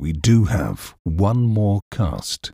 we do have one more cast.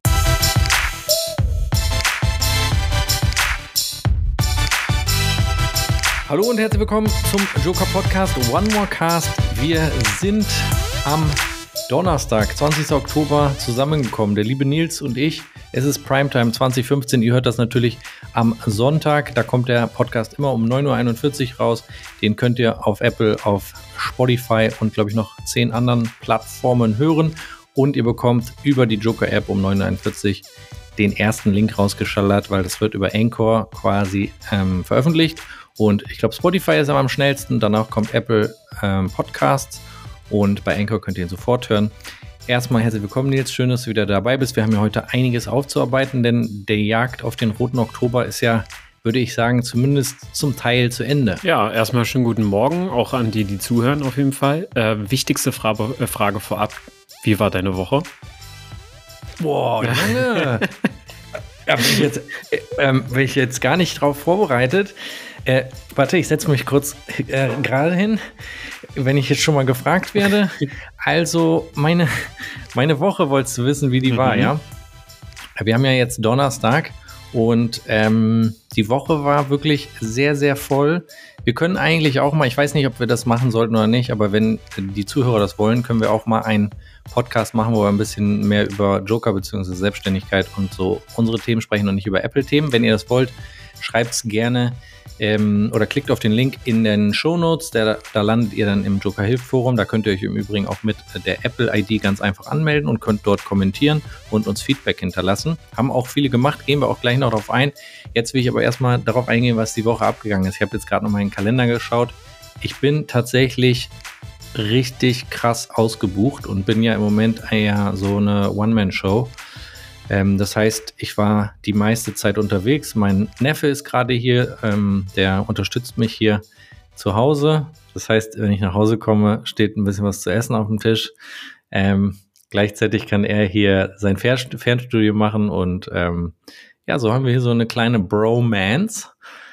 Hallo und herzlich willkommen zum Joker Podcast One More Cast. Wir sind am Donnerstag, 20. Oktober zusammengekommen, der liebe Nils und ich. Es ist Primetime 2015, ihr hört das natürlich am Sonntag. Da kommt der Podcast immer um 9.41 Uhr raus. Den könnt ihr auf Apple, auf Spotify und glaube ich noch 10 anderen Plattformen hören. Und ihr bekommt über die Joker-App um 9.41 Uhr den ersten Link rausgeschallert, weil das wird über Anchor quasi veröffentlicht. Und ich glaube, Spotify ist am schnellsten. Danach kommt Apple Podcasts und bei Anchor könnt ihr ihn sofort hören. Erstmal herzlich willkommen, Nils. Schön, dass du wieder dabei bist. Wir haben ja heute einiges aufzuarbeiten, denn der Jagd auf den roten Oktober ist ja, würde ich sagen, zumindest zum Teil zu Ende. Ja, erstmal schönen guten Morgen, auch an die, die zuhören auf jeden Fall. Wichtigste Frage vorab. Wie war deine Woche? Boah, Junge. Ja, bin ich jetzt gar nicht drauf vorbereitet. Warte, ich setze mich kurz gerade hin, wenn ich jetzt schon mal gefragt werde. Also, meine Woche, wolltest du wissen, wie die war, ja? Wir haben ja jetzt Donnerstag und die Woche war wirklich sehr, sehr voll. Wir können eigentlich auch mal, ich weiß nicht, ob wir das machen sollten oder nicht, aber wenn die Zuhörer das wollen, können wir auch mal einen Podcast machen, wo wir ein bisschen mehr über Joker bzw. Selbstständigkeit und so unsere Themen sprechen und nicht über Apple-Themen. Wenn ihr das wollt, schreibt es gerne oder klickt auf den Link in den Shownotes, da landet ihr dann im Joker-Hilf-Forum. Da könnt ihr euch im Übrigen auch mit der Apple-ID ganz einfach anmelden und könnt dort kommentieren und uns Feedback hinterlassen. Haben auch viele gemacht, gehen wir auch gleich noch darauf ein. Jetzt will ich aber erstmal darauf eingehen, was die Woche abgegangen ist. Ich habe jetzt gerade noch mal in den Kalender geschaut. Ich bin tatsächlich richtig krass ausgebucht und bin ja im Moment eher so eine One-Man-Show. Das heißt, ich war die meiste Zeit unterwegs. Mein Neffe ist gerade hier, der unterstützt mich hier zu Hause. Das heißt, wenn ich nach Hause komme, steht ein bisschen was zu essen auf dem Tisch. Gleichzeitig kann er hier sein Fernstudio machen und ja, so haben wir hier so eine kleine Bromance.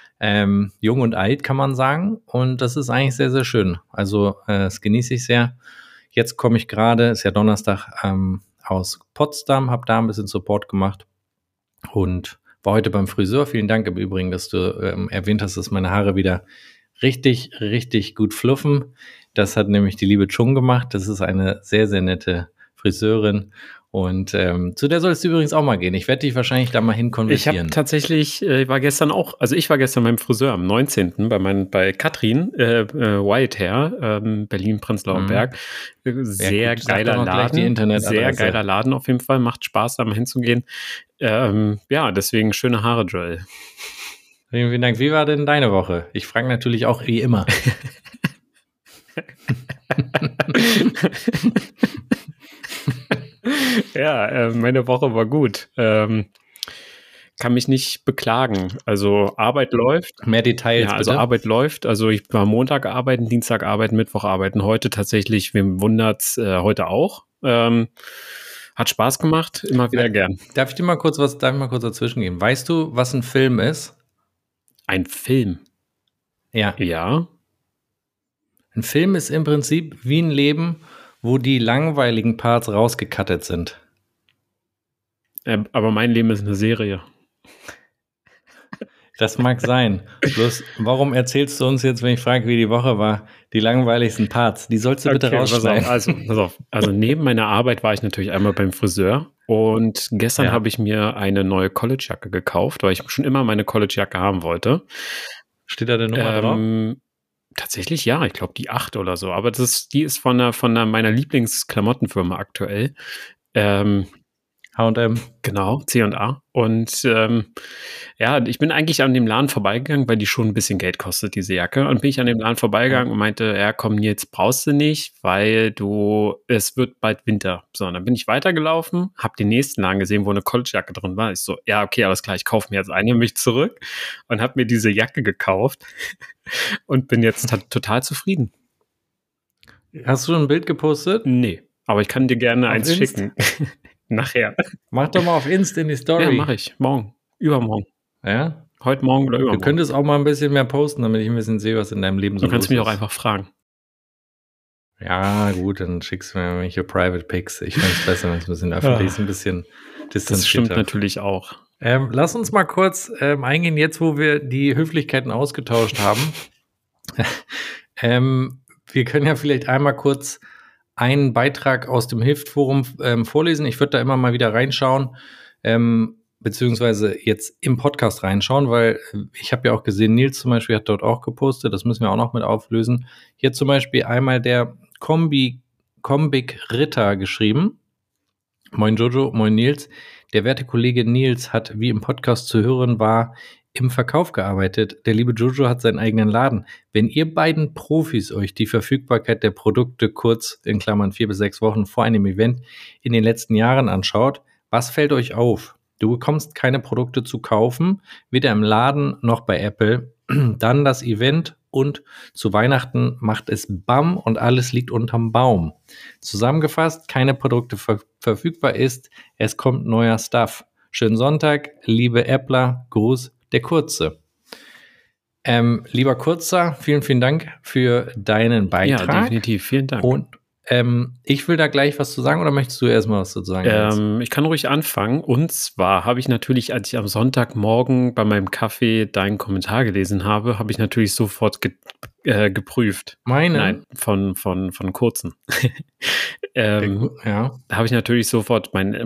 Jung und alt, kann man sagen. Und das ist eigentlich sehr, sehr schön. Also das genieße ich sehr. Jetzt komme ich gerade, ist ja Donnerstag, aus Potsdam, habe da ein bisschen Support gemacht und war heute beim Friseur. Vielen Dank im Übrigen, dass du erwähnt hast, dass meine Haare wieder richtig, richtig gut fluffen. Das hat nämlich die liebe Chung gemacht. Das ist eine sehr, sehr nette Friseurin. Und zu der sollst du übrigens auch mal gehen. Ich werde dich wahrscheinlich da mal hin konvertieren. Ich habe tatsächlich, ich war gestern beim Friseur am 19. bei Katrin, White Hair, Berlin-Prenzlauer Berg. Sehr geiler Laden. Sehr geiler Laden auf jeden Fall. Macht Spaß, da mal hinzugehen. Ja, deswegen schöne Haare, Joel. Vielen, vielen Dank. Wie war denn deine Woche? Ich frage natürlich auch wie immer. Ja, meine Woche war gut. Kann mich nicht beklagen. Also Arbeit läuft. Mehr Details, ja, also bitte. Arbeit läuft. Also ich war Montag arbeiten, Dienstag arbeiten, Mittwoch arbeiten. Heute tatsächlich, wem wundert's, heute auch. Hat Spaß gemacht, immer wieder gern. Darf ich mal kurz dazwischen geben? Weißt du, was ein Film ist? Ein Film? Ja. Ja. Ein Film ist im Prinzip wie ein Leben, wo die langweiligen Parts rausgecuttet sind. Aber mein Leben ist eine Serie. Das mag sein. Bloß, warum erzählst du uns jetzt, wenn ich frage, wie die Woche war, die langweiligsten Parts? Die sollst du bitte rausschneiden. Pass auf. Also neben meiner Arbeit war ich natürlich einmal beim Friseur und gestern habe ich mir eine neue Collegejacke gekauft, weil ich schon immer meine Collegejacke haben wollte. Steht da der Nummer drauf? Tatsächlich ja, ich glaube die 8 oder so. Aber die ist von meiner Lieblingsklamottenfirma aktuell. H&M. Genau, C&A. Und ja, ich bin eigentlich an dem Laden vorbeigegangen, weil die schon ein bisschen Geld kostet, diese Jacke. Und bin ich an dem Laden vorbeigegangen und meinte, ja komm, jetzt brauchst du nicht, weil es wird bald Winter. So, und dann bin ich weitergelaufen, habe den nächsten Laden gesehen, wo eine Collegejacke drin war. Ich so, ja okay, alles klar, ich kaufe mir jetzt eine, mich zurück und habe mir diese Jacke gekauft und bin jetzt total zufrieden. Hast du ein Bild gepostet? Nee, aber ich kann dir gerne eins schicken. Nachher. Mach doch mal auf Insta in die Story. Ja, mach ich. Morgen. Übermorgen. Ja? Heute Morgen oder übermorgen. Du könntest auch mal ein bisschen mehr posten, damit ich ein bisschen sehe, was in deinem Leben so los ist. Du kannst mich auch einfach fragen. Ja, gut, dann schickst du mir irgendwelche Private Pics. Ich finde es besser, wenn es ein bisschen öffentlich ist, ein bisschen Das distanzierter. stimmt natürlich auch. Lass uns mal kurz eingehen, jetzt wo wir die Höflichkeiten ausgetauscht haben. Wir können ja vielleicht einmal kurz einen Beitrag aus dem Hilft-Forum vorlesen. Ich würde da immer mal wieder reinschauen, beziehungsweise jetzt im Podcast reinschauen, weil ich habe ja auch gesehen, Nils zum Beispiel hat dort auch gepostet, das müssen wir auch noch mit auflösen. Hier zum Beispiel einmal der Combik Ritter geschrieben. Moin Jojo, moin Nils. Der werte Kollege Nils hat, wie im Podcast zu hören war, im Verkauf gearbeitet. Der liebe Jojo hat seinen eigenen Laden. Wenn ihr beiden Profis euch die Verfügbarkeit der Produkte kurz, in Klammern 4 bis 6 Wochen vor einem Event in den letzten Jahren anschaut, was fällt euch auf? Du bekommst keine Produkte zu kaufen, weder im Laden noch bei Apple. Dann das Event und zu Weihnachten macht es BAM und alles liegt unterm Baum. Zusammengefasst, keine Produkte verfügbar ist, es kommt neuer Stuff. Schönen Sonntag, liebe Appler, Gruß, der Kurze. Lieber Kurzer, vielen, vielen Dank für deinen Beitrag. Ja, definitiv, vielen Dank. Und ich will da gleich was zu sagen, oder möchtest du erstmal was zu sagen? Ich kann ruhig anfangen. Und zwar habe ich natürlich, als ich am Sonntagmorgen bei meinem Kaffee deinen Kommentar gelesen habe, habe ich natürlich sofort geprüft. Meine? Nein, von Kurzen. Ja. Da habe ich natürlich sofort mein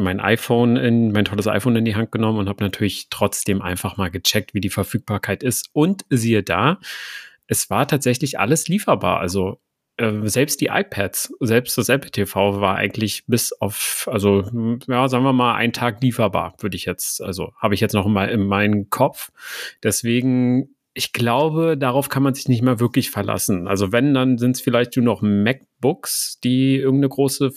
tolles iPhone in die Hand genommen und habe natürlich trotzdem einfach mal gecheckt, wie die Verfügbarkeit ist. Und siehe da, es war tatsächlich alles lieferbar. Also selbst die iPads, selbst das Apple TV war eigentlich bis auf, also ja, sagen wir mal, einen Tag lieferbar, habe ich jetzt noch mal in meinem Kopf. Deswegen, ich glaube, darauf kann man sich nicht mehr wirklich verlassen. Also wenn, dann sind es vielleicht nur noch MacBooks, die irgendeine große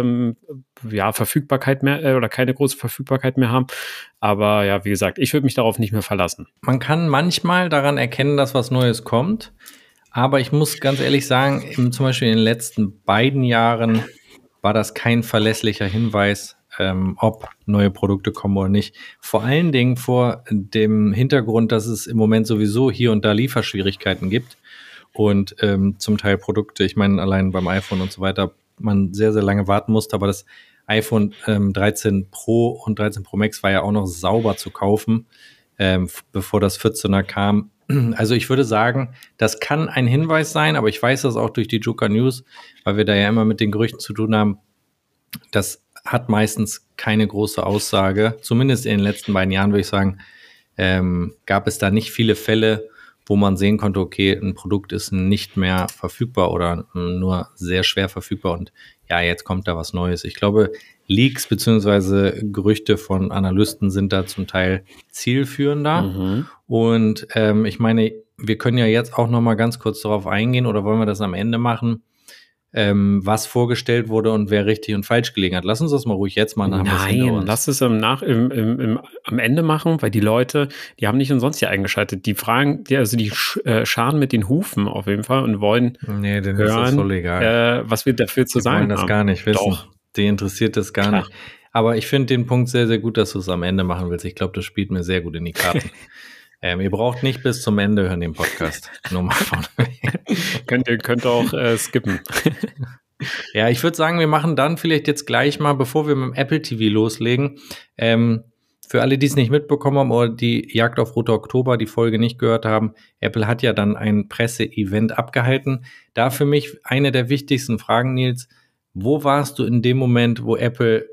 Verfügbarkeit mehr oder keine große Verfügbarkeit mehr haben. Aber ja, wie gesagt, ich würde mich darauf nicht mehr verlassen. Man kann manchmal daran erkennen, dass was Neues kommt. Aber ich muss ganz ehrlich sagen, zum Beispiel in den letzten beiden Jahren war das kein verlässlicher Hinweis, ob neue Produkte kommen oder nicht. Vor allen Dingen vor dem Hintergrund, dass es im Moment sowieso hier und da Lieferschwierigkeiten gibt und zum Teil Produkte, ich meine allein beim iPhone und so weiter, man sehr, sehr lange warten musste, aber das iPhone 13 Pro und 13 Pro Max war ja auch noch sauber zu kaufen, bevor das 14er kam. Also ich würde sagen, das kann ein Hinweis sein, aber ich weiß das auch durch die Joker News, weil wir da ja immer mit den Gerüchten zu tun haben. Das hat meistens keine große Aussage. Zumindest in den letzten beiden Jahren, würde ich sagen, gab es da nicht viele Fälle, wo man sehen konnte, okay, ein Produkt ist nicht mehr verfügbar oder nur sehr schwer verfügbar und ja, jetzt kommt da was Neues. Ich glaube, Leaks bzw. Gerüchte von Analysten sind da zum Teil zielführender. Mhm. Und ich meine, wir können ja jetzt auch noch mal ganz kurz darauf eingehen oder wollen wir das am Ende machen, was vorgestellt wurde und wer richtig und falsch gelegen hat. Lass uns das mal ruhig jetzt machen. Nein, lass es am Ende machen, weil die Leute, die haben nicht umsonst hier eingeschaltet. Die fragen, die scharen mit den Hufen auf jeden Fall und wollen nee, denen hören, ist das voll egal. Was wir dafür zu sagen haben. Die wollen das gar nicht wissen. Doch. Die interessiert das gar nicht. Aber ich finde den Punkt sehr, sehr gut, dass du es am Ende machen willst. Ich glaube, das spielt mir sehr gut in die Karten. Ihr braucht nicht bis zum Ende hören den Podcast. Nur mal vorne. Könnt auch skippen. Ja, ich würde sagen, wir machen dann vielleicht jetzt gleich mal, bevor wir mit dem Apple TV loslegen, für alle, die es nicht mitbekommen haben oder die Jagd auf Rote Oktober, die Folge nicht gehört haben, Apple hat ja dann ein Presseevent abgehalten. Da für mich eine der wichtigsten Fragen, Nils, wo warst du in dem Moment, wo Apple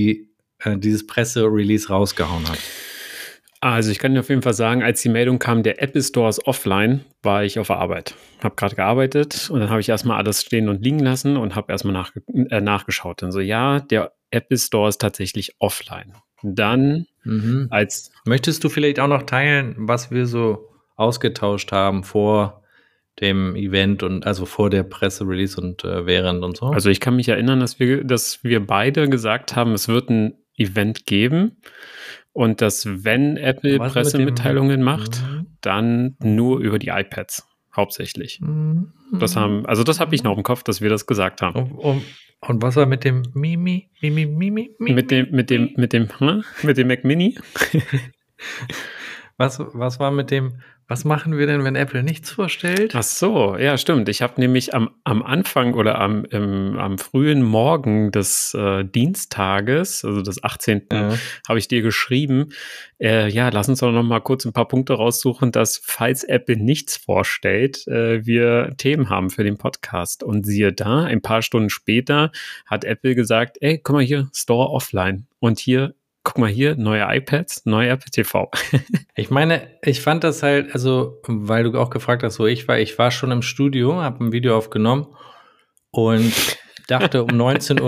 dieses Presse-Release rausgehauen hat? Also ich kann dir auf jeden Fall sagen, als die Meldung kam, der Apple Store ist offline, war ich auf der Arbeit. Habe gerade gearbeitet und dann habe ich erstmal alles stehen und liegen lassen und habe erstmal nachgeschaut. Dann so, ja, der Apple Store ist tatsächlich offline. Dann Möchtest du vielleicht auch noch teilen, was wir so ausgetauscht haben vor dem Event und also vor der Presse-Release und während und so? Also ich kann mich erinnern, dass wir beide gesagt haben, es wird ein Event geben. Und dass, wenn Apple Pressemitteilungen macht, dann nur über die iPads, hauptsächlich. Das habe ich noch im Kopf, dass wir das gesagt haben. Und was war mit dem Mimi? Mit dem Mac Mini? Was war mit dem, was machen wir denn, wenn Apple nichts vorstellt? Ach so, ja, stimmt. Ich habe nämlich am Anfang oder am frühen Morgen des Dienstages, also des 18., habe ich dir geschrieben, ja, lass uns doch noch mal kurz ein paar Punkte raussuchen, dass, falls Apple nichts vorstellt, wir Themen haben für den Podcast. Und siehe da, ein paar Stunden später hat Apple gesagt, ey, guck mal hier, Store offline. Und hier, guck mal hier, neue iPads, neue Apple TV. Ich meine, ich fand das halt, also, weil du auch gefragt hast, wo ich war schon im Studio, habe ein Video aufgenommen und dachte, um 19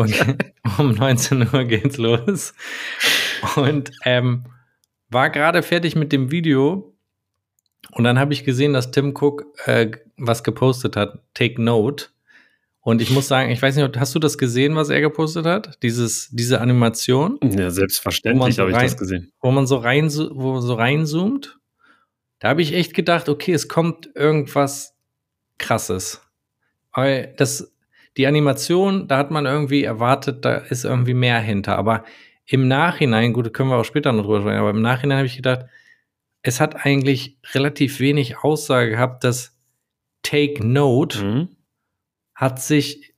Uhr geht's los. Und war gerade fertig mit dem Video und dann habe ich gesehen, dass Tim Cook was gepostet hat, Take Note. Und ich muss sagen, ich weiß nicht, hast du das gesehen, was er gepostet hat? Diese Animation? Ja, selbstverständlich habe ich das gesehen. Wo man so reinzoomt. Da habe ich echt gedacht, okay, es kommt irgendwas Krasses. Weil die Animation, da hat man irgendwie erwartet, da ist irgendwie mehr hinter. Aber im Nachhinein, gut, da können wir auch später noch drüber sprechen, aber im Nachhinein habe ich gedacht, es hat eigentlich relativ wenig Aussage gehabt, dass Take Note hat sich,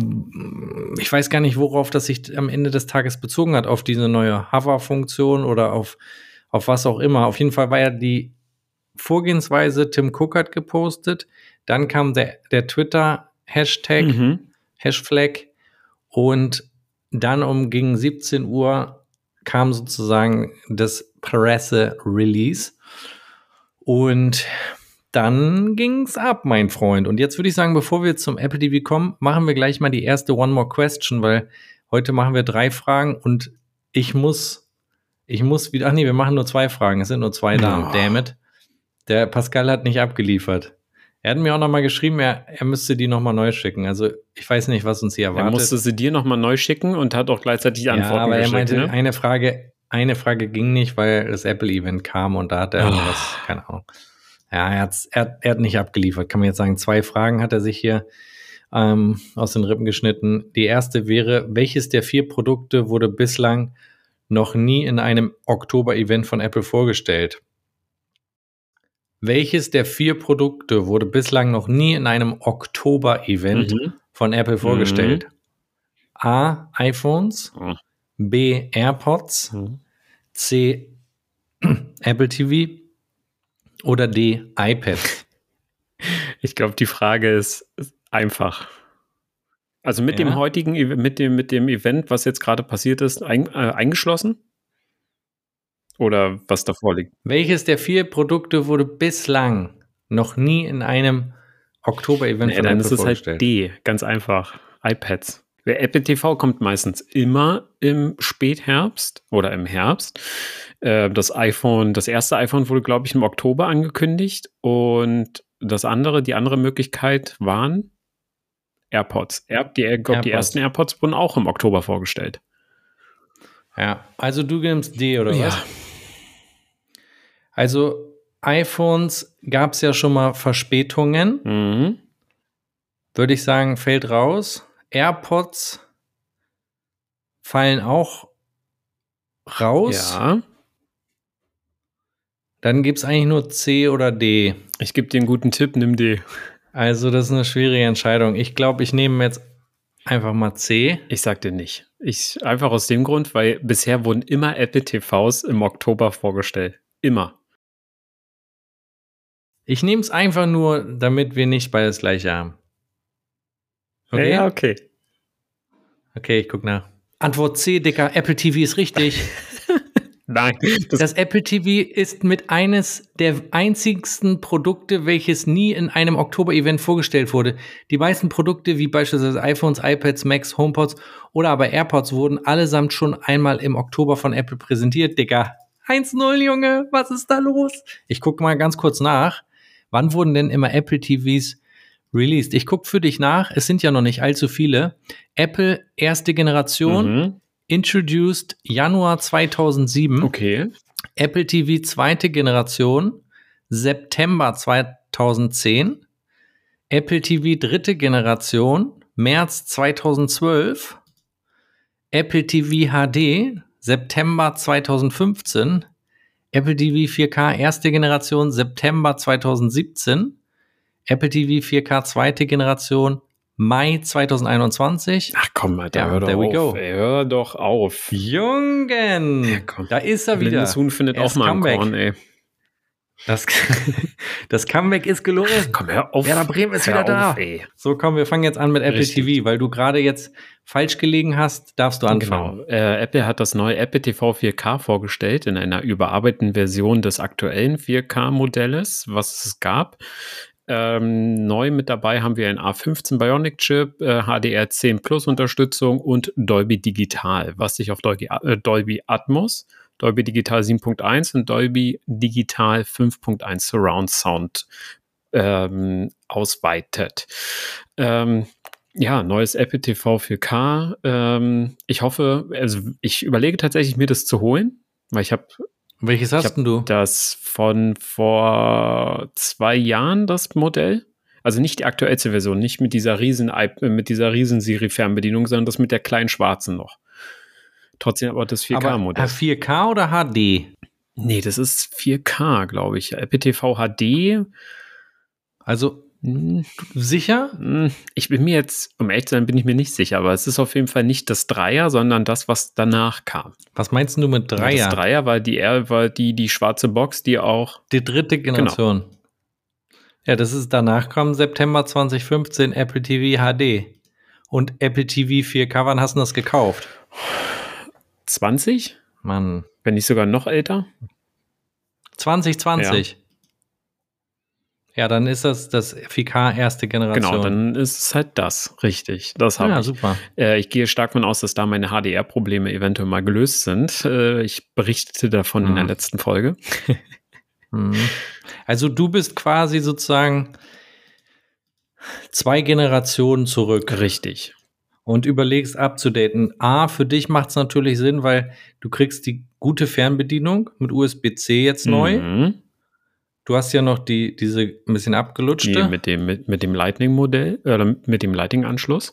ich weiß gar nicht, worauf das sich am Ende des Tages bezogen hat, auf diese neue Hover-Funktion oder auf was auch immer. Auf jeden Fall war ja die Vorgehensweise, Tim Cook hat gepostet, dann kam der Twitter-Hashtag, Hashflag und dann gegen 17 Uhr kam sozusagen das Presse-Release und dann ging's ab, mein Freund. Und jetzt würde ich sagen, bevor wir zum Apple TV kommen, machen wir gleich mal die erste One More Question, weil heute machen wir 3 Fragen und ich muss wieder, wir machen nur 2 Fragen, es sind nur 2 da, damn it. Der Pascal hat nicht abgeliefert. Er hat mir auch nochmal geschrieben, er müsste die nochmal neu schicken. Also ich weiß nicht, was uns hier erwartet. Er musste sie dir nochmal neu schicken und hat auch gleichzeitig die Antworten geschickt. Ja, aber er meinte, eine Frage ging nicht, weil das Apple-Event kam und da hat er irgendwas, keine Ahnung. Ja, er hat nicht abgeliefert. Kann man jetzt sagen, 2 Fragen hat er sich hier aus den Rippen geschnitten. Die erste wäre, welches der 4 Produkte wurde bislang noch nie in einem Oktober-Event von Apple vorgestellt? Welches der 4 Produkte wurde bislang noch nie in einem Oktober-Event von Apple vorgestellt? A. iPhones, B. AirPods, C. Apple TV oder D. iPad? Ich glaube, die Frage ist einfach. Also mit dem heutigen, mit dem Event, was jetzt gerade passiert ist, eingeschlossen? Oder was davor liegt? Welches der 4 Produkte wurde bislang noch nie in einem Oktober-Event von Apple vorgestellt? Dann ist es halt D, ganz einfach. iPads. Der Apple TV kommt meistens immer im Spätherbst oder im Herbst. Das erste iPhone wurde, glaube ich, im Oktober angekündigt. Und die andere Möglichkeit waren AirPods. Die ersten AirPods wurden auch im Oktober vorgestellt. Ja, also du nimmst D, oder was? Also iPhones gab es ja schon mal Verspätungen. Würde ich sagen, fällt raus. AirPods fallen auch raus. Ja. Dann gibt es eigentlich nur C oder D. Ich gebe dir einen guten Tipp, nimm D. Also das ist eine schwierige Entscheidung. Ich glaube, ich nehme jetzt einfach mal C. Ich sag dir nicht. Einfach aus dem Grund, weil bisher wurden immer Apple TVs im Oktober vorgestellt. Immer. Ich nehme es einfach nur, damit wir nicht beides gleiche haben. Okay? Ja, okay. Okay, ich guck nach. Antwort C, Dicker. Apple TV ist richtig. Nein. Das Apple TV ist mit eines der einzigsten Produkte, welches nie in einem Oktober-Event vorgestellt wurde. Die meisten Produkte, wie beispielsweise iPhones, iPads, Macs, HomePods oder aber AirPods, wurden allesamt schon einmal im Oktober von Apple präsentiert, Digga. 1-0, Junge, was ist da los? Ich gucke mal ganz kurz nach. Wann wurden denn immer Apple TVs released? Ich gucke für dich nach. Es sind ja noch nicht allzu viele. Apple erste Generation, introduced Januar 2007. Okay. Apple TV zweite Generation, September 2010. Apple TV dritte Generation, März 2012. Apple TV HD, September 2015. Apple TV 4K erste Generation September 2017. Apple TV 4K zweite Generation Mai 2021. Ach komm, Alter, Ja, hör doch there we auf. go. Ey, hör doch auf. Jungen, Komm. da ist er wieder. Blindes Huhn findet Er auch ist mal ein Comeback. Korn, ey. Das Comeback ist gelungen. Komm, hör auf. Werder Bremen ist Hör wieder da. auf, ey. So, komm, wir fangen jetzt an mit Apple Richtig. TV, weil du gerade jetzt falsch gelegen hast, darfst du anfangen. Genau. Apple hat das neue Apple TV 4K vorgestellt in einer überarbeiteten Version des aktuellen 4K-Modells, was es gab. Neu mit dabei haben wir einen A15 Bionic Chip, HDR10 Plus Unterstützung und Dolby Digital, was sich auf Dolby Atmos, Dolby Digital 7.1 und Dolby Digital 5.1 Surround Sound ausweitet. Ja, neues Apple TV 4K. Ich hoffe, also ich überlege tatsächlich, mir das zu holen, weil ich habe Welches hast denn du? das von vor 2 Jahren, das Modell. Also nicht die aktuellste Version, nicht mit dieser riesen Siri-Fernbedienung, sondern das mit der kleinen schwarzen noch. Trotzdem aber das 4K-Modell. 4K oder HD? Nee, das ist 4K, glaube ich. Apple TV HD. Also sicher? Ich bin mir jetzt, um ehrlich zu sein, bin ich mir nicht sicher, aber es ist auf jeden Fall nicht das Dreier, sondern das, was danach kam. Was meinst du mit Dreier? Das Dreier war die schwarze Box, die auch. Die dritte Generation. Genau. Ja, das ist danach kam September 2015 Apple TV HD. Und Apple TV 4K, wann hast du das gekauft? 20? Mann. Wenn nicht sogar noch älter? 2020. Ja, dann ist das 4K erste Generation. Genau, dann ist es halt das. Richtig, das habe ich. Ja, super. Ich gehe stark davon aus, dass da meine HDR-Probleme eventuell mal gelöst sind. Ich berichtete davon in der letzten Folge. Also du bist quasi sozusagen 2 Generationen zurück. Richtig. Und überlegst abzudaten. Für dich macht es natürlich Sinn, weil du kriegst die gute Fernbedienung mit USB-C jetzt neu. Du hast ja noch diese ein bisschen abgelutschte. Mit dem Lightning-Modell, mit dem Lightning-Anschluss.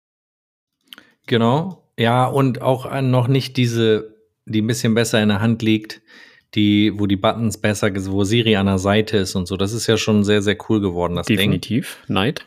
Genau. Ja, und auch noch nicht die ein bisschen besser in der Hand liegt, wo die Buttons besser, wo Siri an der Seite ist und so. Das ist ja schon sehr, sehr cool geworden, das Definitiv. Ding. Neid.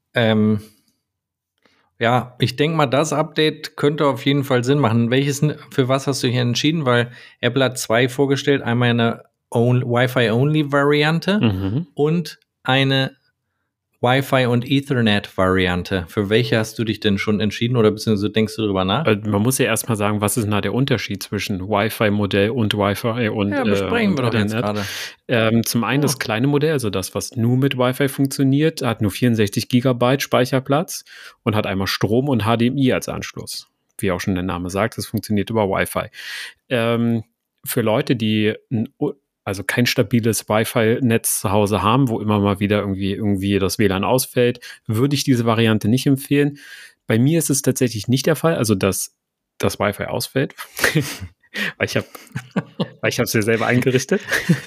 Ja, ich denke mal, das Update könnte auf jeden Fall Sinn machen. Für was hast du hier entschieden? Weil Apple hat 2 vorgestellt. Einmal eine Wi-Fi-Only-Variante und eine Wi-Fi- und Ethernet-Variante. Für welche hast du dich denn schon entschieden oder beziehungsweise denkst du darüber nach? Man muss ja erstmal sagen, was ist denn da der Unterschied zwischen Wi-Fi-Modell und Wi-Fi und ja, besprechen wir doch jetzt gerade. Zum einen das kleine Modell, also das, was nur mit Wi-Fi funktioniert, hat nur 64 GB Speicherplatz und hat einmal Strom und HDMI als Anschluss. Wie auch schon der Name sagt, es funktioniert über Wi-Fi. Für Leute, die also kein stabiles Wi-Fi-Netz zu Hause haben, wo immer mal wieder irgendwie das WLAN ausfällt, würde ich diese Variante nicht empfehlen. Bei mir ist es tatsächlich nicht der Fall, also dass das Wi-Fi ausfällt, weil ich habe es ja selber eingerichtet.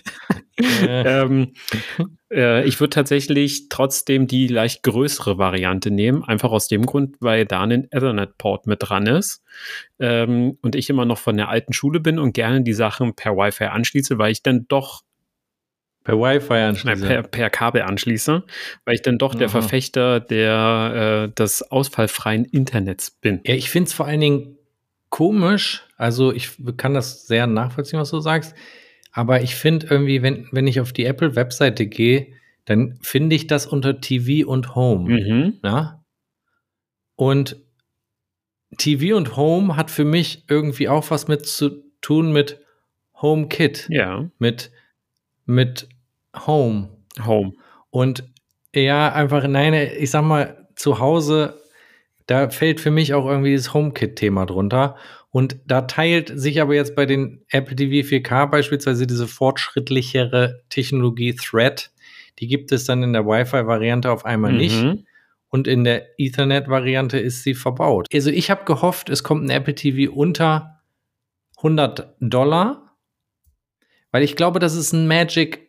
Ich würde tatsächlich trotzdem die leicht größere Variante nehmen, einfach aus dem Grund, weil da ein Ethernet-Port mit dran ist und ich immer noch von der alten Schule bin und gerne die Sachen per Wi-Fi anschließe, weil ich dann doch per Wi-Fi anschließe. Per Kabel anschließe, weil ich dann doch der Verfechter des ausfallfreien Internets bin. Ja, ich finde es vor allen Dingen komisch, also ich kann das sehr nachvollziehen, was du sagst, aber ich finde irgendwie, wenn ich auf die Apple-Webseite gehe, dann finde ich das unter TV und Home. Ja? Und TV und Home hat für mich irgendwie auch was mit zu tun mit HomeKit. Ja. Mit Home. Und ja, einfach, ich sag mal, zu Hause, da fällt für mich auch irgendwie das HomeKit-Thema drunter. Und da teilt sich aber jetzt bei den Apple TV 4K beispielsweise diese fortschrittlichere Technologie Thread. Die gibt es dann in der Wi-Fi-Variante auf einmal nicht. Und in der Ethernet-Variante ist sie verbaut. Also ich habe gehofft, es kommt ein Apple TV unter $100, weil ich glaube, das ist ein Magic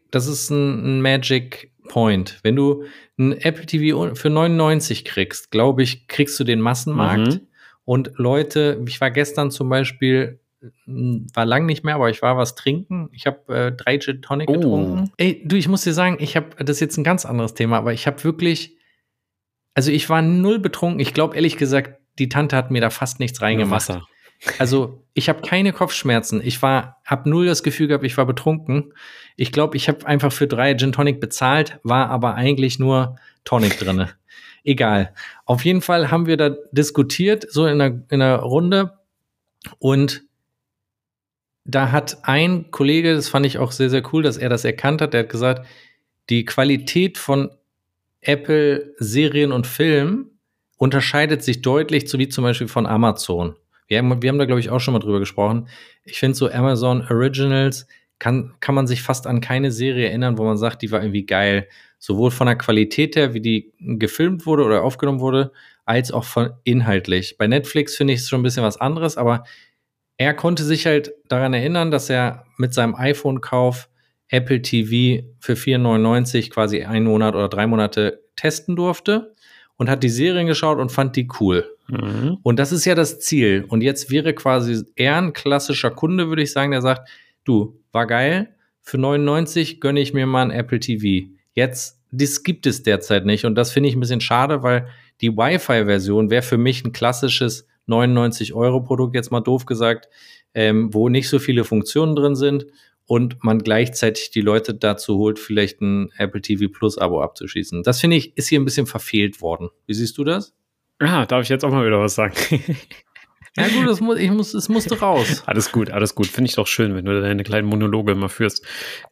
Point. Wenn du ein Apple TV für 99 kriegst, glaube ich, kriegst du den Massenmarkt. Und Leute, ich war gestern zum Beispiel war lang nicht mehr, aber ich war was trinken. Ich habe 3 Gin Tonic getrunken. Ey, du, ich muss dir sagen, das ist jetzt ein ganz anderes Thema, aber ich habe wirklich, also ich war null betrunken. Ich glaube, ehrlich gesagt, die Tante hat mir da fast nichts reingemacht. Wasser. Also ich habe keine Kopfschmerzen. Habe null das Gefühl gehabt, ich war betrunken. Ich glaube, ich habe einfach für 3 Gin Tonic bezahlt, war aber eigentlich nur Tonic drinne. Egal. Auf jeden Fall haben wir da diskutiert, so in einer Runde. Und da hat ein Kollege, das fand ich auch sehr, sehr cool, dass er das erkannt hat, der hat gesagt, die Qualität von Apple-Serien und Filmen unterscheidet sich deutlich, so wie zum Beispiel von Amazon. Wir haben da, glaube ich, auch schon mal drüber gesprochen. Ich finde so Amazon Originals kann man sich fast an keine Serie erinnern, wo man sagt, die war irgendwie geil. Sowohl von der Qualität her, wie die gefilmt wurde oder aufgenommen wurde, als auch von inhaltlich. Bei Netflix finde ich es schon ein bisschen was anderes, aber er konnte sich halt daran erinnern, dass er mit seinem iPhone-Kauf Apple TV für 4,99 quasi 1 Monat oder 3 Monate testen durfte und hat die Serien geschaut und fand die cool. Mhm. Und das ist ja das Ziel. Und jetzt wäre quasi er ein klassischer Kunde, würde ich sagen, der sagt, du, war geil, für 99 gönne ich mir mal ein Apple TV. Jetzt, das gibt es derzeit nicht und das finde ich ein bisschen schade, weil die Wi-Fi-Version wäre für mich ein klassisches 99-Euro-Produkt, jetzt mal doof gesagt, wo nicht so viele Funktionen drin sind und man gleichzeitig die Leute dazu holt, vielleicht ein Apple TV Plus Abo abzuschließen. Das finde ich, ist hier ein bisschen verfehlt worden. Wie siehst du das? Ah, darf ich jetzt auch mal wieder was sagen? Ja gut, es musste raus. Alles gut. Finde ich doch schön, wenn du deine kleinen Monologe immer führst.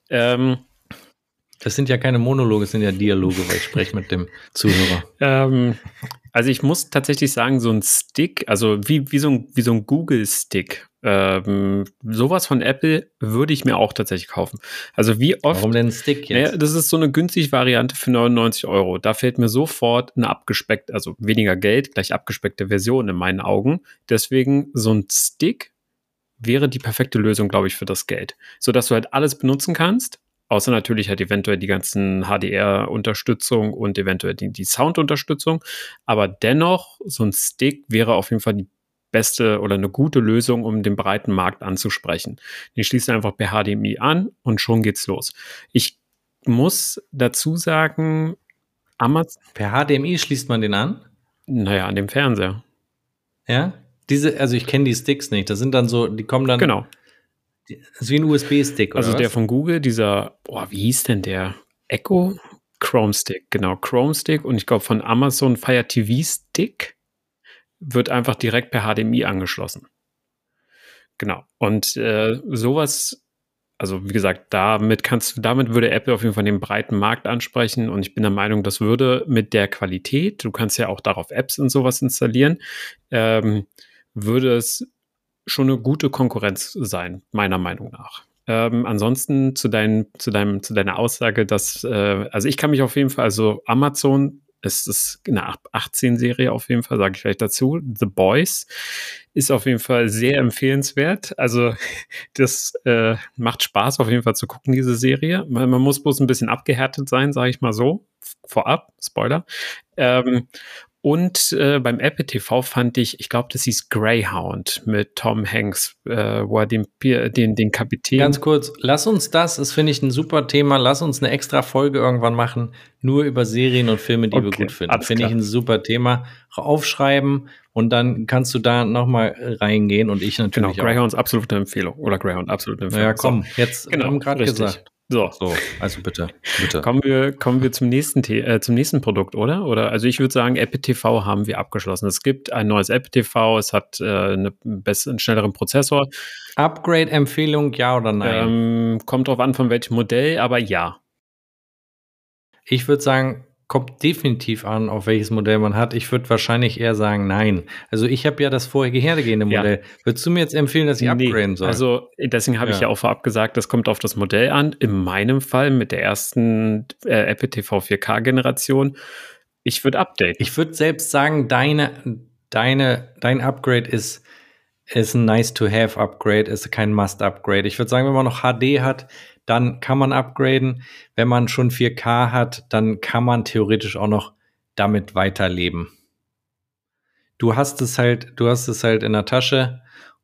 Das sind ja keine Monologe, es sind ja Dialoge, weil ich spreche mit dem Zuhörer. Also ich muss tatsächlich sagen, so ein Stick, also wie so ein Google-Stick, sowas von Apple würde ich mir auch tatsächlich kaufen. Also wie oft... Warum denn ein Stick jetzt? Ja, das ist so eine günstige Variante für 99 Euro. Da fällt mir sofort eine abgespeckte, also weniger Geld, gleich abgespeckte Version in meinen Augen. Deswegen so ein Stick wäre die perfekte Lösung, glaube ich, für das Geld. Sodass du halt alles benutzen kannst. Außer natürlich halt eventuell die ganzen HDR-Unterstützung und eventuell die Sound-Unterstützung. Aber dennoch, so ein Stick wäre auf jeden Fall die beste oder eine gute Lösung, um den breiten Markt anzusprechen. Den schließt du einfach per HDMI an und schon geht's los. Ich muss dazu sagen, Amazon... Per HDMI schließt man den an? Naja, an dem Fernseher. Ja? Also ich kenne die Sticks nicht. Das sind dann so, die kommen dann... Genau. Das ist wie ein USB-Stick, oder Also was? der von Google, wie hieß denn der? Echo? Chrome Stick, genau, Chrome Stick. Und ich glaube von Amazon Fire TV Stick wird einfach direkt per HDMI angeschlossen. Genau. Und sowas, also wie gesagt, damit würde Apple auf jeden Fall den breiten Markt ansprechen. Und ich bin der Meinung, das würde mit der Qualität, du kannst ja auch darauf Apps und sowas installieren, würde es schon eine gute Konkurrenz sein, meiner Meinung nach. Ansonsten zu deiner Aussage, dass, also ich kann mich auf jeden Fall, also Amazon, es ist eine 18-Serie auf jeden Fall, sage ich vielleicht dazu. The Boys ist auf jeden Fall sehr empfehlenswert. Also das macht Spaß auf jeden Fall zu gucken, diese Serie. Man muss bloß ein bisschen abgehärtet sein, sage ich mal so. Vorab, Spoiler. Und beim Apple TV fand ich glaube, das hieß Greyhound mit Tom Hanks, wo er den Kapitän... Ganz kurz, das finde ich ein super Thema. Lass uns eine extra Folge irgendwann machen, nur über Serien und Filme, die wir gut finden. Finde ich ein super Thema. Aufschreiben und dann kannst du da nochmal reingehen und ich natürlich Genau, Greyhound ist absolute Empfehlung. Oder Greyhound, absolute Empfehlung. Ja, komm, jetzt genau, haben wir gerade gesagt. So, also bitte. Kommen wir zum nächsten Produkt, oder? Also ich würde sagen, Apple TV haben wir abgeschlossen. Es gibt ein neues Apple TV, es hat einen schnelleren Prozessor. Upgrade-Empfehlung, ja oder nein? Kommt drauf an, von welchem Modell, aber ja. Ich würde sagen, kommt definitiv an, auf welches Modell man hat. Ich würde wahrscheinlich eher sagen, nein. Also ich habe ja das vorhergehende Modell. Ja. Würdest du mir jetzt empfehlen, dass ich upgraden soll? Also deswegen habe ich ja auch vorab gesagt, das kommt auf das Modell an. In meinem Fall mit der ersten Apple TV 4K-Generation. Ich würde updaten. Ich würde selbst sagen, dein Upgrade ist ein Nice-to-have-Upgrade, ist kein Must-Upgrade. Ich würde sagen, wenn man noch HD hat, dann kann man upgraden. Wenn man schon 4K hat, dann kann man theoretisch auch noch damit weiterleben. Du hast es halt in der Tasche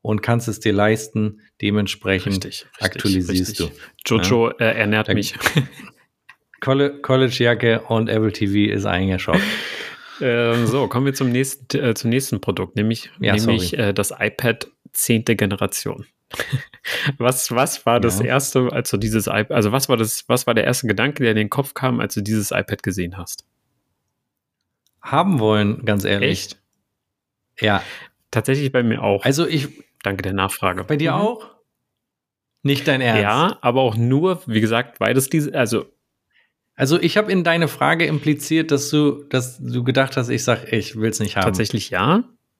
und kannst es dir leisten. Dementsprechend aktualisierst du. Jojo ernährt mich. College-Jacke und Apple TV ist eingeschraubt. So, kommen wir zum nächsten Produkt, nämlich das iPad 10. Generation. Was war das erste, als du dieses iPad, also was war der erste Gedanke, der in den Kopf kam, als du dieses iPad gesehen hast? Haben wollen, ganz ehrlich. Echt? Ja. Tatsächlich bei mir auch. Also danke der Nachfrage. Bei dir auch? Nicht dein Ernst? Ja, aber auch nur, wie gesagt, weil das Also ich habe in deine Frage impliziert, dass du gedacht hast, ich will es nicht haben. Tatsächlich ja.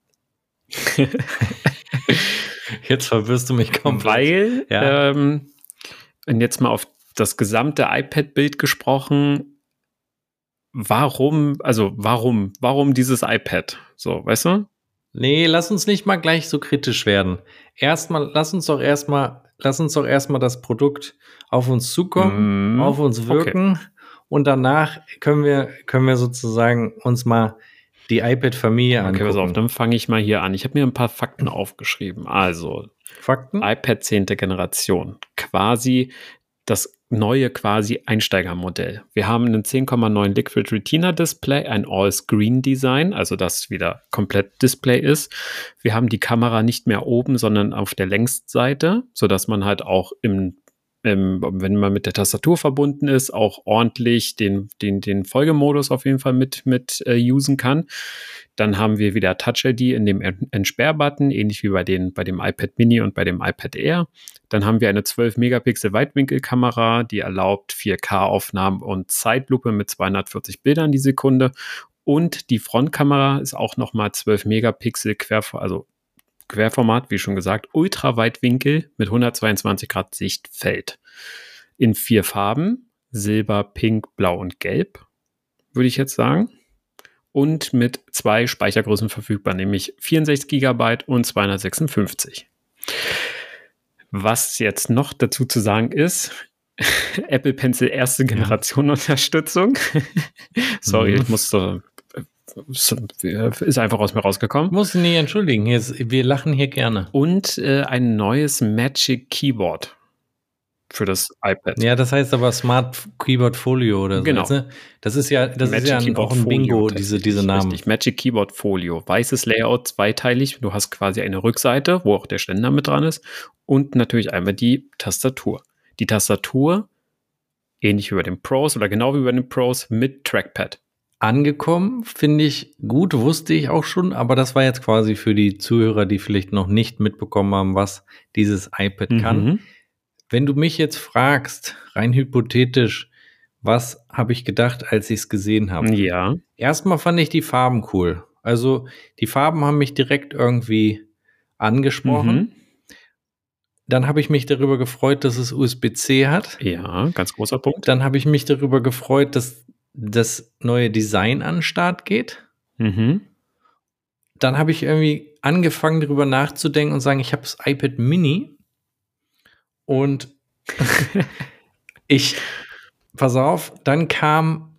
Jetzt verwirrst du mich komplett. Weil, und jetzt mal auf das gesamte iPad-Bild gesprochen, warum dieses iPad? So, weißt du? Nee, lass uns nicht mal gleich so kritisch werden. Lass uns doch erstmal das Produkt auf uns zukommen, auf uns wirken und danach können wir sozusagen uns mal die iPad-Familie angucken. Okay, pass auf, dann fange ich mal hier an. Ich habe mir ein paar Fakten aufgeschrieben. Also, Fakten? iPad 10. Generation. Quasi das neue Einsteigermodell. Wir haben einen 10,9 Liquid Retina Display, ein All-Screen Design, also das wieder komplett Display ist. Wir haben die Kamera nicht mehr oben, sondern auf der Längsseite, sodass man halt auch wenn man mit der Tastatur verbunden ist, auch ordentlich den Folgemodus auf jeden Fall mit usen kann. Dann haben wir wieder Touch-ID in dem Entsperrbutton, ähnlich wie bei dem iPad Mini und bei dem iPad Air. Dann haben wir eine 12-Megapixel Weitwinkelkamera, die erlaubt 4K-Aufnahmen und Zeitlupe mit 240 Bildern die Sekunde. Und die Frontkamera ist auch nochmal 12 Megapixel Querformat, wie schon gesagt, Ultraweitwinkel mit 122 Grad Sichtfeld. In 4 Farben, Silber, Pink, Blau und Gelb, würde ich jetzt sagen. Und mit 2 Speichergrößen verfügbar, nämlich 64 GB und 256. Was jetzt noch dazu zu sagen ist, Apple Pencil 1. Generation Unterstützung. Sorry, ich musste... Ist einfach aus mir rausgekommen. Muss ich nicht entschuldigen. Wir lachen hier gerne. Und ein neues Magic Keyboard für das iPad. Ja, das heißt aber Smart Keyboard Folio oder so. Genau. Ne? Das ist ja auch ein Bingo, diese Namen. Richtig, Magic Keyboard Folio. Weißes Layout, zweiteilig. Du hast quasi eine Rückseite, wo auch der Ständer mit dran ist. Und natürlich einmal die Tastatur. Die Tastatur, ähnlich wie bei den Pros oder genau wie bei den Pros, mit Trackpad. Angekommen, finde ich gut, wusste ich auch schon, aber das war jetzt quasi für die Zuhörer, die vielleicht noch nicht mitbekommen haben, was dieses iPad kann. Wenn du mich jetzt fragst, rein hypothetisch, was habe ich gedacht, als ich es gesehen habe? Ja. Erstmal fand ich die Farben cool. Also die Farben haben mich direkt irgendwie angesprochen. Dann habe ich mich darüber gefreut, dass es USB-C hat. Ja, ganz großer Punkt. Dann habe ich mich darüber gefreut, dass das neue Design an den Start geht. Dann habe ich irgendwie angefangen, darüber nachzudenken und sagen, ich habe das iPad Mini und pass auf, dann kam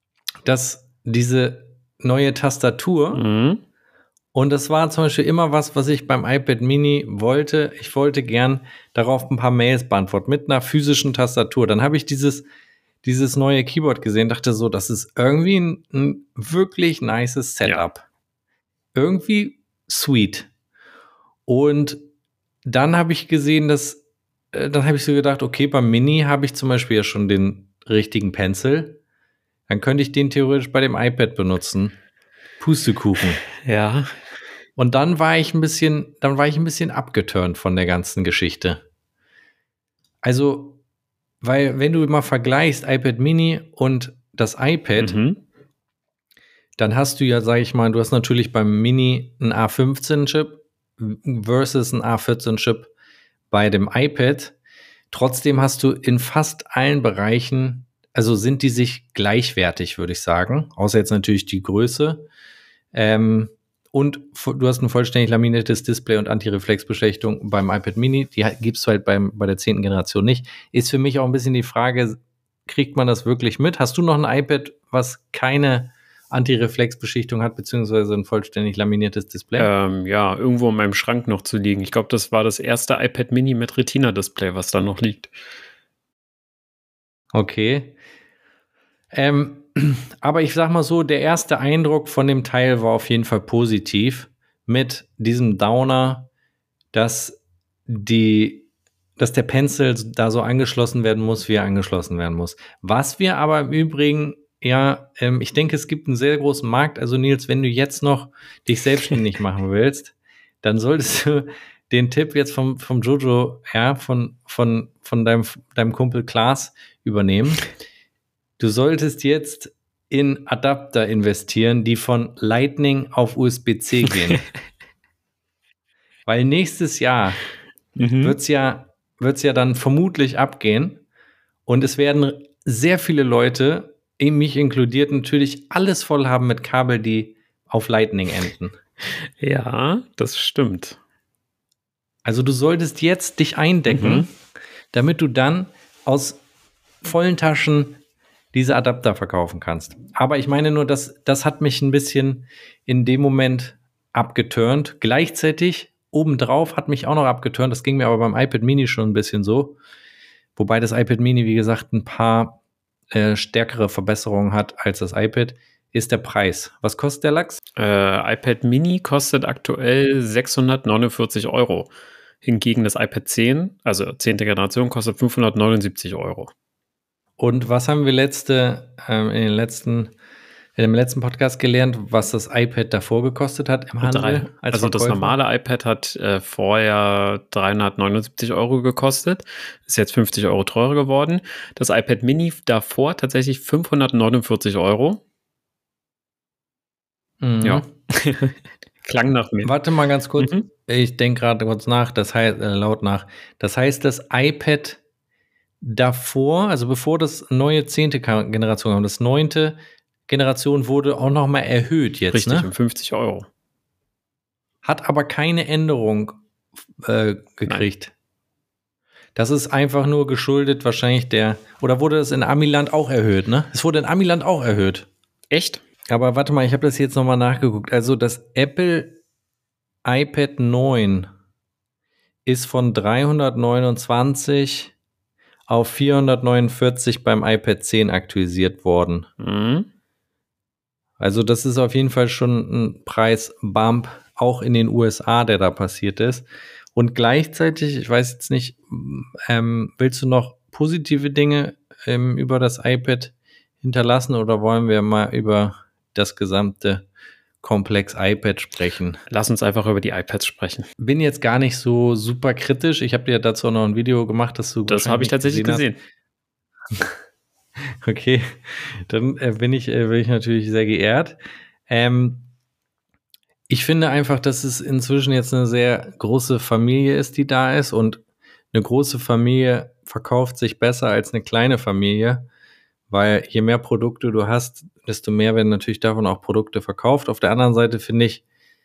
diese neue Tastatur und das war zum Beispiel immer was ich beim iPad Mini wollte. Ich wollte gern darauf ein paar Mails beantworten mit einer physischen Tastatur. Dann habe ich dieses neue Keyboard gesehen, dachte so, das ist irgendwie ein wirklich nices Setup. Ja. Irgendwie sweet. Und dann habe ich gesehen, dann habe ich so gedacht, okay, beim Mini habe ich zum Beispiel ja schon den richtigen Pencil. Dann könnte ich den theoretisch bei dem iPad benutzen. Pustekuchen. Ja. Und dann war ich ein bisschen abgeturnt von der ganzen Geschichte. Also, weil, wenn du mal vergleichst iPad Mini und das iPad, dann hast du ja, sag ich mal, du hast natürlich beim Mini einen A15-Chip versus einen A14-Chip bei dem iPad. Trotzdem hast du in fast allen Bereichen, also sind die sich gleichwertig, würde ich sagen. Außer jetzt natürlich die Größe. Und du hast ein vollständig laminiertes Display und Antireflexbeschichtung beim iPad Mini. Die gibst du halt bei der 10. Generation nicht. Ist für mich auch ein bisschen die Frage, kriegt man das wirklich mit? Hast du noch ein iPad, was keine Antireflexbeschichtung hat, beziehungsweise ein vollständig laminiertes Display? Ja, irgendwo in meinem Schrank noch zu liegen. Ich glaube, das war das erste iPad Mini mit Retina-Display, was da noch liegt. Okay. Aber ich sag mal so, der erste Eindruck von dem Teil war auf jeden Fall positiv mit diesem Downer, dass der Pencil da so angeschlossen werden muss, wie er angeschlossen werden muss. Was wir aber im Übrigen, ich denke, es gibt einen sehr großen Markt. Also Nils, wenn du jetzt noch dich selbstständig machen willst, dann solltest du den Tipp jetzt vom Jojo, von deinem Kumpel Klaas übernehmen. Du solltest jetzt in Adapter investieren, die von Lightning auf USB-C gehen. Weil nächstes Jahr wird's ja dann vermutlich abgehen und es werden sehr viele Leute, mich inkludiert, natürlich alles voll haben mit Kabel, die auf Lightning enden. Ja, das stimmt. Also du solltest jetzt dich eindecken, damit du dann aus vollen Taschen diese Adapter verkaufen kannst. Aber ich meine nur, das hat mich ein bisschen in dem Moment abgeturnt. Gleichzeitig obendrauf hat mich auch noch abgeturnt. Das ging mir aber beim iPad Mini schon ein bisschen so. Wobei das iPad Mini, wie gesagt, ein paar stärkere Verbesserungen hat als das iPad, ist der Preis. Was kostet der Lachs? iPad Mini kostet aktuell 649 Euro. Hingegen das iPad 10, also 10. Generation, kostet 579 Euro. Und was haben wir im letzten Podcast gelernt, was das iPad davor gekostet hat im Handel? Also das normale iPad hat vorher 379 Euro gekostet, ist jetzt 50 Euro teurer geworden. Das iPad Mini davor tatsächlich 549 Euro. Ja, klang nach mehr. Warte mal ganz kurz, ich denke gerade kurz nach, das heißt, laut nach. Das heißt, das iPad davor, also bevor das neue 10. Generation kam, das 9. Generation wurde auch nochmal erhöht jetzt, Richtig, ne? um 50 Euro. Hat aber keine Änderung gekriegt. Nein. Das ist einfach nur geschuldet wahrscheinlich oder wurde das in Amiland auch erhöht, ne? Es wurde in Amiland auch erhöht. Echt? Aber warte mal, ich habe das jetzt nochmal nachgeguckt. Also das Apple iPad 9 ist von 329 auf 449 beim iPad 10 aktualisiert worden. Also das ist auf jeden Fall schon ein Preisbump, auch in den USA, der da passiert ist. Und gleichzeitig, ich weiß jetzt nicht, willst du noch positive Dinge über das iPad hinterlassen oder wollen wir mal über das gesamte Komplex iPad sprechen? Lass uns einfach über die iPads sprechen. Bin jetzt gar nicht so super kritisch. Ich habe dir dazu auch noch ein Video gemacht, das habe ich tatsächlich gesehen. Okay, dann bin ich natürlich sehr geehrt. Ich finde einfach, dass es inzwischen jetzt eine sehr große Familie ist, die da ist, und eine große Familie verkauft sich besser als eine kleine Familie, weil je mehr Produkte du hast, desto mehr werden natürlich davon auch Produkte verkauft. Auf der anderen Seite finde ich,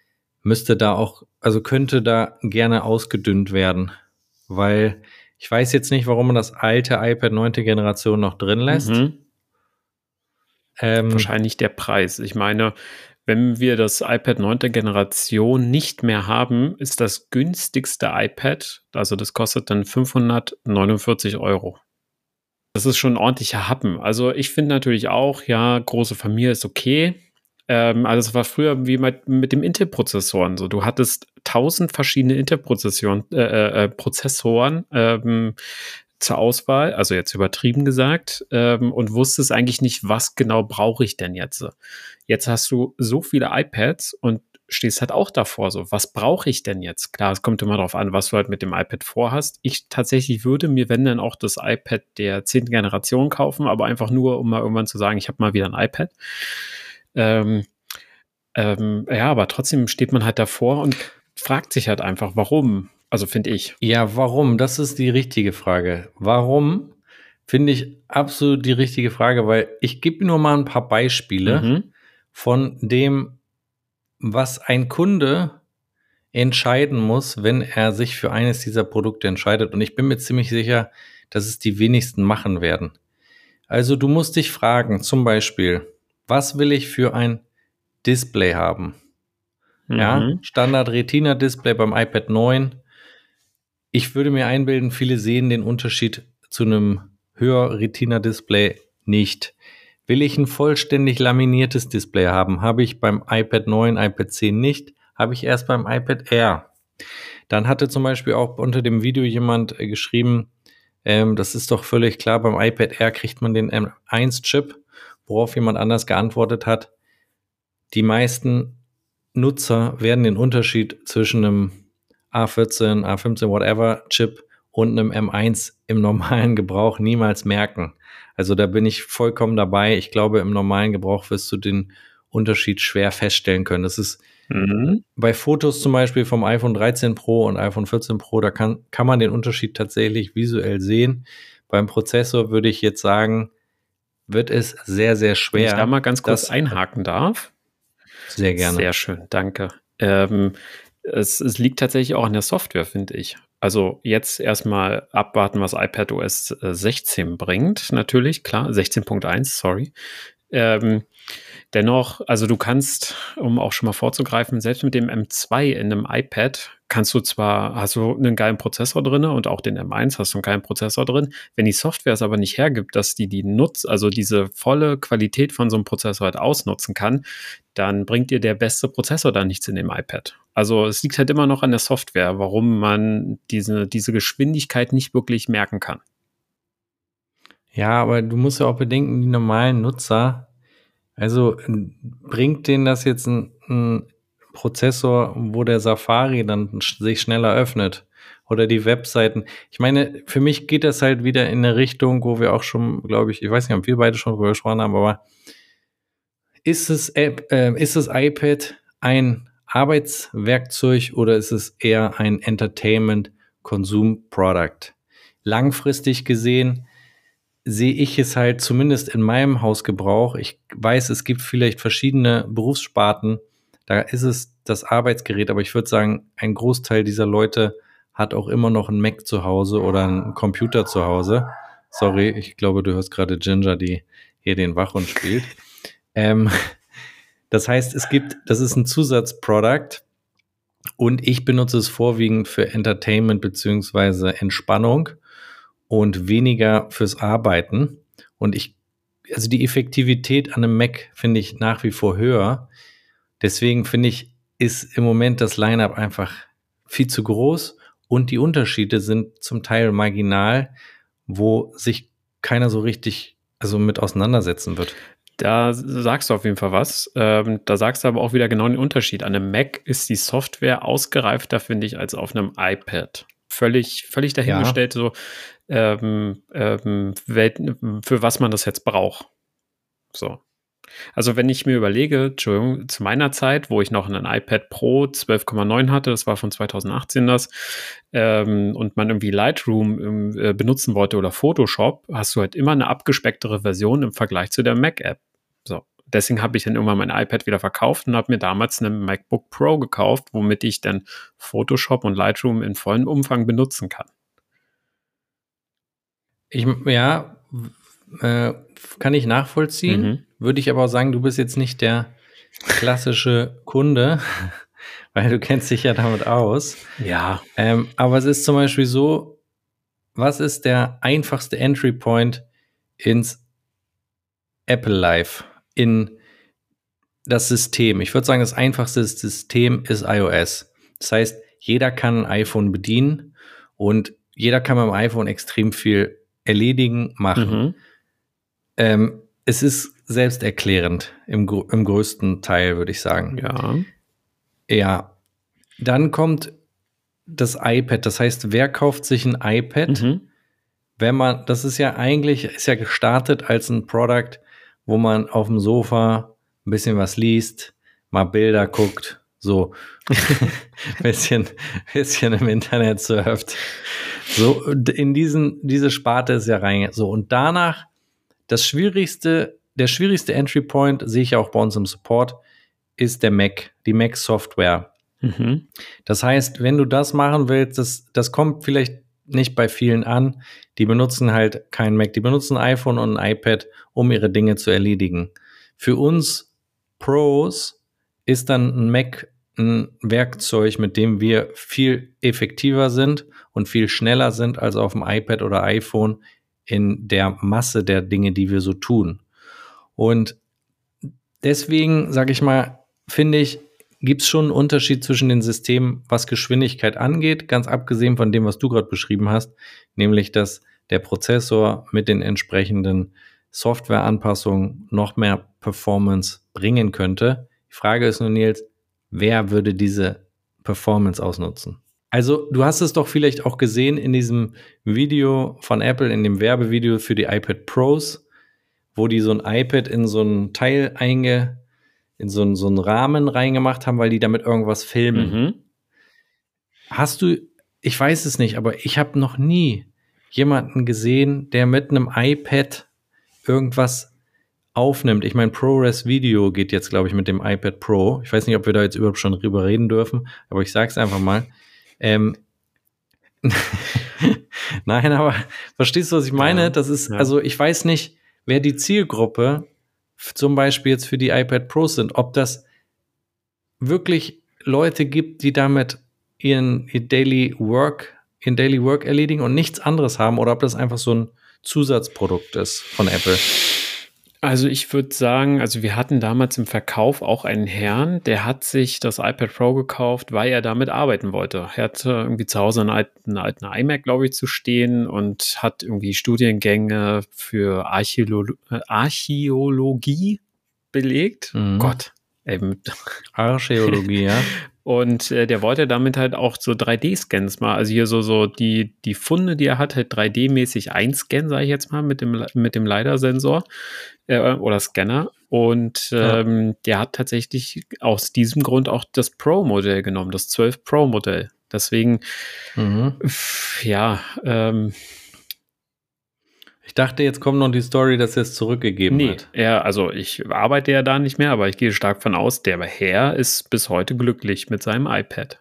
könnte da gerne ausgedünnt werden, weil ich weiß jetzt nicht, warum man das alte iPad 9. Generation noch drin lässt. Wahrscheinlich der Preis. Ich meine, wenn wir das iPad 9. Generation nicht mehr haben, ist das günstigste iPad, also das kostet dann 549 Euro. Das ist schon ein ordentlicher Happen. Also ich finde natürlich auch, ja, große Familie ist okay. Also es war früher wie mit dem Intel-Prozessoren so. Du hattest 1000 verschiedene Intel-Prozessoren zur Auswahl, also jetzt übertrieben gesagt, und wusstest eigentlich nicht, was genau brauche ich denn jetzt. Jetzt hast du so viele iPads und stehst halt auch davor so, was brauche ich denn jetzt? Klar, es kommt immer darauf an, was du halt mit dem iPad vorhast. Ich tatsächlich würde mir, wenn dann, auch das iPad der 10. Generation kaufen, aber einfach nur, um mal irgendwann zu sagen, ich habe mal wieder ein iPad. Ja, aber trotzdem steht man halt davor und fragt sich halt einfach, warum? Also finde ich. Ja, warum? Das ist die richtige Frage. Warum? Finde ich absolut die richtige Frage, weil ich gebe nur mal ein paar Beispiele von dem, was ein Kunde entscheiden muss, wenn er sich für eines dieser Produkte entscheidet. Und ich bin mir ziemlich sicher, dass es die wenigsten machen werden. Also du musst dich fragen, zum Beispiel, was will ich für ein Display haben? Ja, Standard Retina Display beim iPad 9. Ich würde mir einbilden, viele sehen den Unterschied zu einem höher Retina Display nicht. Will ich ein vollständig laminiertes Display haben? Habe ich beim iPad 9, iPad 10 nicht. Habe ich erst beim iPad Air. Dann hatte zum Beispiel auch unter dem Video jemand geschrieben, das ist doch völlig klar, beim iPad Air kriegt man den M1-Chip, worauf jemand anders geantwortet hat. Die meisten Nutzer werden den Unterschied zwischen einem A14, A15, whatever Chip und einem M1 im normalen Gebrauch niemals merken. Also da bin ich vollkommen dabei. Ich glaube, im normalen Gebrauch wirst du den Unterschied schwer feststellen können. Das ist bei Fotos zum Beispiel vom iPhone 13 Pro und iPhone 14 Pro, da kann man den Unterschied tatsächlich visuell sehen. Beim Prozessor würde ich jetzt sagen, wird es sehr, sehr schwer. Wenn ich da mal ganz kurz einhaken darf. Sehr gerne. Sehr schön, danke. Es liegt tatsächlich auch an der Software, finde ich. Also jetzt erstmal abwarten, was iPadOS 16 bringt, natürlich, klar, 16.1, sorry. Dennoch, also du kannst, um auch schon mal vorzugreifen, selbst mit dem M2 in einem iPad hast du einen geilen Prozessor drin und auch den M1 hast du einen geilen Prozessor drin. Wenn die Software es aber nicht hergibt, dass also diese volle Qualität von so einem Prozessor halt ausnutzen kann, dann bringt dir der beste Prozessor dann nichts in dem iPad. Also es liegt halt immer noch an der Software, warum man diese Geschwindigkeit nicht wirklich merken kann. Ja, aber du musst ja auch bedenken, die normalen Nutzer, also bringt denen das jetzt ein Prozessor, wo der Safari dann sich schneller öffnet oder die Webseiten. Ich meine, für mich geht das halt wieder in eine Richtung, wo wir auch schon, glaube ich weiß nicht, ob wir beide schon drüber gesprochen haben, aber ist das iPad ein Arbeitswerkzeug oder ist es eher ein Entertainment-Konsum-Product? Langfristig gesehen sehe ich es halt zumindest in meinem Hausgebrauch. Ich weiß, es gibt vielleicht verschiedene Berufssparten, da ist es das Arbeitsgerät, aber ich würde sagen, ein Großteil dieser Leute hat auch immer noch einen Mac zu Hause oder einen Computer zu Hause. Sorry, ich glaube, du hörst gerade Ginger, die hier den Wachhund spielt. Das heißt, das ist ein Zusatzprodukt und ich benutze es vorwiegend für Entertainment beziehungsweise Entspannung und weniger fürs Arbeiten. Und also die Effektivität an einem Mac finde ich nach wie vor höher. Deswegen finde ich, ist im Moment das Line-Up einfach viel zu groß und die Unterschiede sind zum Teil marginal, wo sich keiner so richtig mit auseinandersetzen wird. Da sagst du auf jeden Fall was. Da sagst du aber auch wieder genau den Unterschied. An einem Mac ist die Software ausgereifter, finde ich, als auf einem iPad. Völlig dahingestellt, für was man das jetzt braucht. So. Also wenn ich mir überlege, Entschuldigung, zu meiner Zeit, wo ich noch einen iPad Pro 12,9 hatte, das war von 2018 und man irgendwie Lightroom benutzen wollte oder Photoshop, hast du halt immer eine abgespecktere Version im Vergleich zu der Mac-App. So. Deswegen habe ich dann irgendwann mein iPad wieder verkauft und habe mir damals einen MacBook Pro gekauft, womit ich dann Photoshop und Lightroom in vollem Umfang benutzen kann. Kann ich nachvollziehen. Würde ich aber auch sagen, du bist jetzt nicht der klassische Kunde, weil du kennst dich ja damit aus. Ja. Aber es ist zum Beispiel so, was ist der einfachste Entry Point ins Apple Life, in das System? Ich würde sagen, das einfachste System ist iOS. Das heißt, jeder kann ein iPhone bedienen und jeder kann mit dem iPhone extrem viel erledigen, machen. Es ist selbsterklärend im größten Teil, würde ich sagen. Ja. Ja. Dann kommt das iPad. Das heißt, wer kauft sich ein iPad? Das ist ja gestartet als ein Produkt, wo man auf dem Sofa ein bisschen was liest, mal Bilder guckt, so bisschen im Internet surft. So, in diese Sparte ist ja rein. So, und danach der schwierigste Entry Point, sehe ich auch bei uns im Support, ist der Mac, die Mac-Software. Das heißt, wenn du das machen willst, das kommt vielleicht nicht bei vielen an, die benutzen halt kein Mac, die benutzen ein iPhone und ein iPad, um ihre Dinge zu erledigen. Für uns Pros ist dann ein Mac ein Werkzeug, mit dem wir viel effektiver sind und viel schneller sind als auf dem iPad oder iPhone in der Masse der Dinge, die wir so tun. Und deswegen, sage ich mal, finde ich, gibt es schon einen Unterschied zwischen den Systemen, was Geschwindigkeit angeht, ganz abgesehen von dem, was du gerade beschrieben hast, nämlich, dass der Prozessor mit den entsprechenden Softwareanpassungen noch mehr Performance bringen könnte. Die Frage ist nur, Nils, wer würde diese Performance ausnutzen? Also, du hast es doch vielleicht auch gesehen in diesem Video von Apple, in dem Werbevideo für die iPad Pros, wo die so ein iPad in so ein Teil in so einen Rahmen reingemacht haben, weil die damit irgendwas filmen. Hast du, ich weiß es nicht, aber ich habe noch nie jemanden gesehen, der mit einem iPad irgendwas aufnimmt. Ich meine, ProRes Video geht jetzt, glaube ich, mit dem iPad Pro. Ich weiß nicht, ob wir da jetzt überhaupt schon drüber reden dürfen, aber ich sag's einfach mal. Nein, aber verstehst du, was ich meine? Das ist, also ich weiß nicht, wer die Zielgruppe zum Beispiel jetzt für die iPad Pros sind, ob das wirklich Leute gibt, die damit ihren Daily Work erledigen und nichts anderes haben, oder ob das einfach so ein Zusatzprodukt ist von Apple. Also ich würde sagen, also wir hatten damals im Verkauf auch einen Herrn, der hat sich das iPad Pro gekauft, weil er damit arbeiten wollte. Er hatte irgendwie zu Hause einen alten iMac, glaube ich, zu stehen und hat irgendwie Studiengänge für Archäologie belegt. Gott, Archäologie, ja. Und der wollte damit halt auch so 3D-Scans mal, also hier so die Funde, die er hat, halt 3D-mäßig einscannen, sage ich jetzt mal, mit dem LiDAR-Sensor oder Scanner. Und der hat tatsächlich aus diesem Grund auch das Pro-Modell genommen, das 12 Pro-Modell. Deswegen, ich dachte, jetzt kommt noch die Story, dass er es zurückgegeben hat. Also ich arbeite ja da nicht mehr, aber ich gehe stark von aus, der Herr ist bis heute glücklich mit seinem iPad.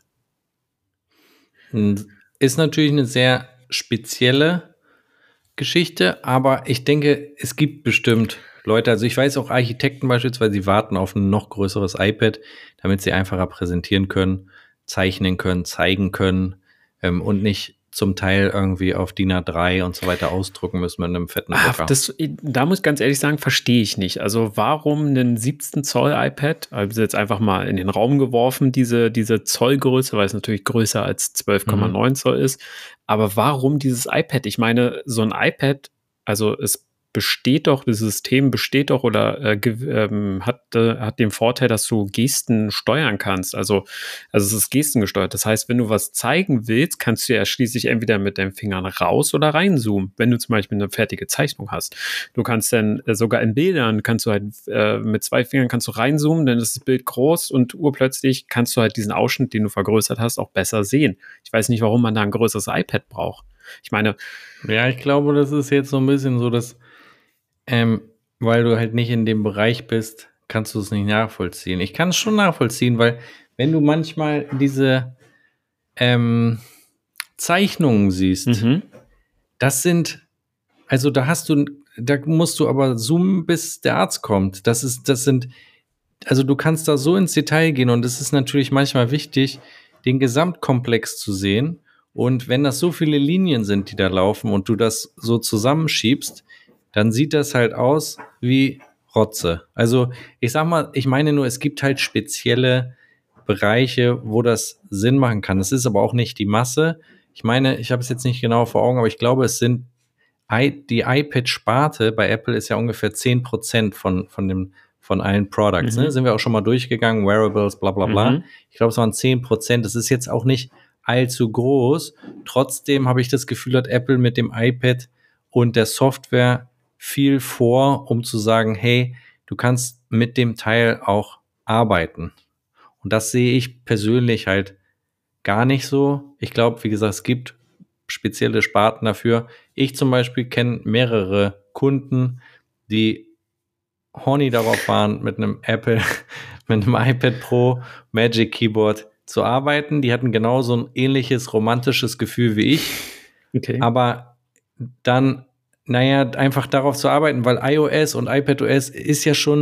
Ist natürlich eine sehr spezielle Geschichte, aber ich denke, es gibt bestimmt Leute, also ich weiß auch Architekten beispielsweise, die warten auf ein noch größeres iPad, damit sie einfacher präsentieren können, zeichnen können, zeigen können und nicht zum Teil irgendwie auf DIN A3 und so weiter ausdrucken müssen mit einem fetten Drucker. Da muss ich ganz ehrlich sagen, verstehe ich nicht. Also warum einen 17 Zoll iPad, also jetzt einfach mal in den Raum geworfen, diese Zollgröße, weil es natürlich größer als 12,9 Zoll ist, aber warum dieses iPad? Ich meine, so ein iPad, also es besteht doch, das System besteht doch oder hat den Vorteil, dass du Gesten steuern kannst. Also es ist gestengesteuert. Das heißt, wenn du was zeigen willst, kannst du ja schließlich entweder mit deinen Fingern raus oder reinzoomen, wenn du zum Beispiel eine fertige Zeichnung hast. Du kannst dann sogar in Bildern, kannst du halt mit 2 Fingern kannst du reinzoomen, dann ist das Bild groß und urplötzlich kannst du halt diesen Ausschnitt, den du vergrößert hast, auch besser sehen. Ich weiß nicht, warum man da ein größeres iPad braucht. Ich meine... Ja, ich glaube, das ist jetzt so ein bisschen so, dass weil du halt nicht in dem Bereich bist, kannst du es nicht nachvollziehen. Ich kann es schon nachvollziehen, weil wenn du manchmal diese Zeichnungen siehst, das sind, also da musst du aber zoomen, bis der Arzt kommt. Also du kannst da so ins Detail gehen und es ist natürlich manchmal wichtig, den Gesamtkomplex zu sehen. Und wenn das so viele Linien sind, die da laufen und du das so zusammenschiebst, dann sieht das halt aus wie Rotze. Also ich sag mal, ich meine nur, es gibt halt spezielle Bereiche, wo das Sinn machen kann. Es ist aber auch nicht die Masse. Ich meine, ich habe es jetzt nicht genau vor Augen, aber ich glaube, es sind die iPad-Sparte bei Apple ist ja ungefähr 10% von allen Products. Ne? Sind wir auch schon mal durchgegangen, Wearables, bla bla bla. Ich glaube, es waren 10%. Das ist jetzt auch nicht allzu groß. Trotzdem habe ich das Gefühl, hat Apple mit dem iPad und der Software viel vor, um zu sagen, hey, du kannst mit dem Teil auch arbeiten. Und das sehe ich persönlich halt gar nicht so. Ich glaube, wie gesagt, es gibt spezielle Sparten dafür. Ich zum Beispiel kenne mehrere Kunden, die horny darauf waren, mit einem iPad Pro Magic Keyboard zu arbeiten. Die hatten genauso ein ähnliches romantisches Gefühl wie ich. Okay. Aber dann einfach darauf zu arbeiten, weil iOS und iPadOS ist ja schon,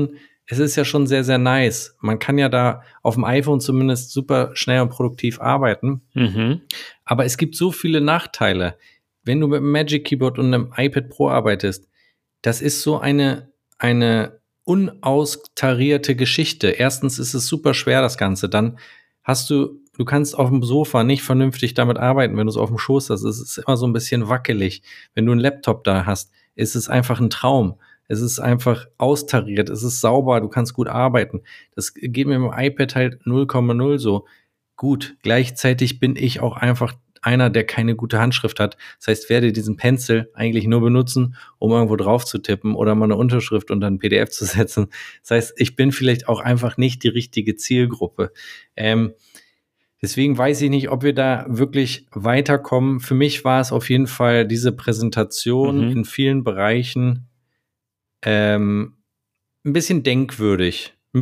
es ist ja schon sehr, sehr nice. Man kann ja da auf dem iPhone zumindest super schnell und produktiv arbeiten. Mhm. Aber es gibt so viele Nachteile. Wenn du mit einem Magic Keyboard und einem iPad Pro arbeitest, das ist so eine unaustarierte Geschichte. Erstens ist es super schwer, das Ganze. Dann du kannst auf dem Sofa nicht vernünftig damit arbeiten, wenn du es auf dem Schoß hast. Es ist immer so ein bisschen wackelig. Wenn du einen Laptop da hast, ist es einfach ein Traum. Es ist einfach austariert, es ist sauber, du kannst gut arbeiten. Das geht mir mit dem iPad halt 0,0 so. Gut, gleichzeitig bin ich auch einfach einer, der keine gute Handschrift hat. Das heißt, werde diesen Pencil eigentlich nur benutzen, um irgendwo drauf zu tippen oder mal eine Unterschrift unter ein PDF zu setzen. Das heißt, ich bin vielleicht auch einfach nicht die richtige Zielgruppe. Deswegen weiß ich nicht, ob wir da wirklich weiterkommen. Für mich war es auf jeden Fall diese Präsentation in vielen Bereichen ein bisschen denkwürdig. Ein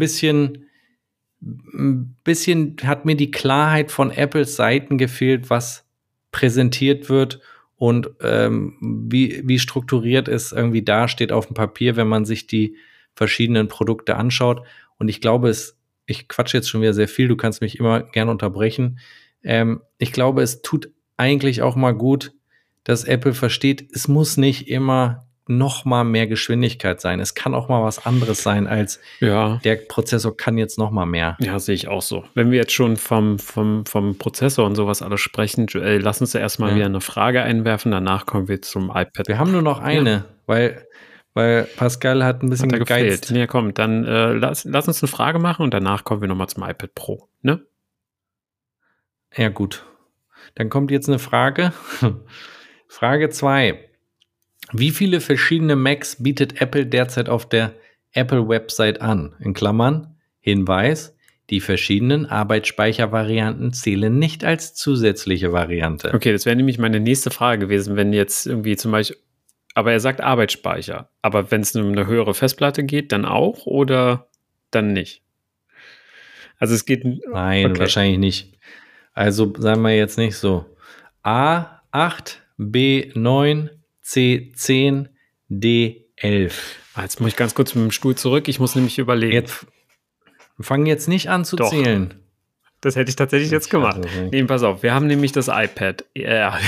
bisschen hat mir die Klarheit von Apples Seiten gefehlt, was präsentiert wird und wie strukturiert es irgendwie dasteht auf dem Papier, wenn man sich die verschiedenen Produkte anschaut. Und ich glaube, ich quatsche jetzt schon wieder sehr viel, du kannst mich immer gerne unterbrechen. Ich glaube, es tut eigentlich auch mal gut, dass Apple versteht, es muss nicht immer noch mal mehr Geschwindigkeit sein. Es kann auch mal was anderes sein, als der Prozessor kann jetzt noch mal mehr. Ja, sehe ich auch so. Wenn wir jetzt schon vom Prozessor und sowas alles sprechen, Joel, lass uns ja erstmal wieder eine Frage einwerfen, danach kommen wir zum iPad. Wir haben nur noch eine, weil Pascal hat ein bisschen gegeizt. Nee, komm, dann lass uns eine Frage machen und danach kommen wir nochmal zum iPad Pro, ne? Ja, gut. Dann kommt jetzt eine Frage. Frage 2. Wie viele verschiedene Macs bietet Apple derzeit auf der Apple-Website an? In Klammern, Hinweis, die verschiedenen Arbeitsspeichervarianten zählen nicht als zusätzliche Variante. Okay, das wäre nämlich meine nächste Frage gewesen, wenn jetzt irgendwie zum Beispiel, aber er sagt Arbeitsspeicher, aber wenn es um eine höhere Festplatte geht, dann auch oder dann nicht? Also es geht... Nein, wahrscheinlich nicht. Also sagen wir jetzt nicht so. A8, B9, C10, D11. Jetzt muss ich ganz kurz mit dem Stuhl zurück. Ich muss nämlich überlegen. Wir fangen jetzt nicht an zu zählen. Das hätte ich tatsächlich jetzt gemacht. Nee, pass auf. Wir haben nämlich das iPad. Ja.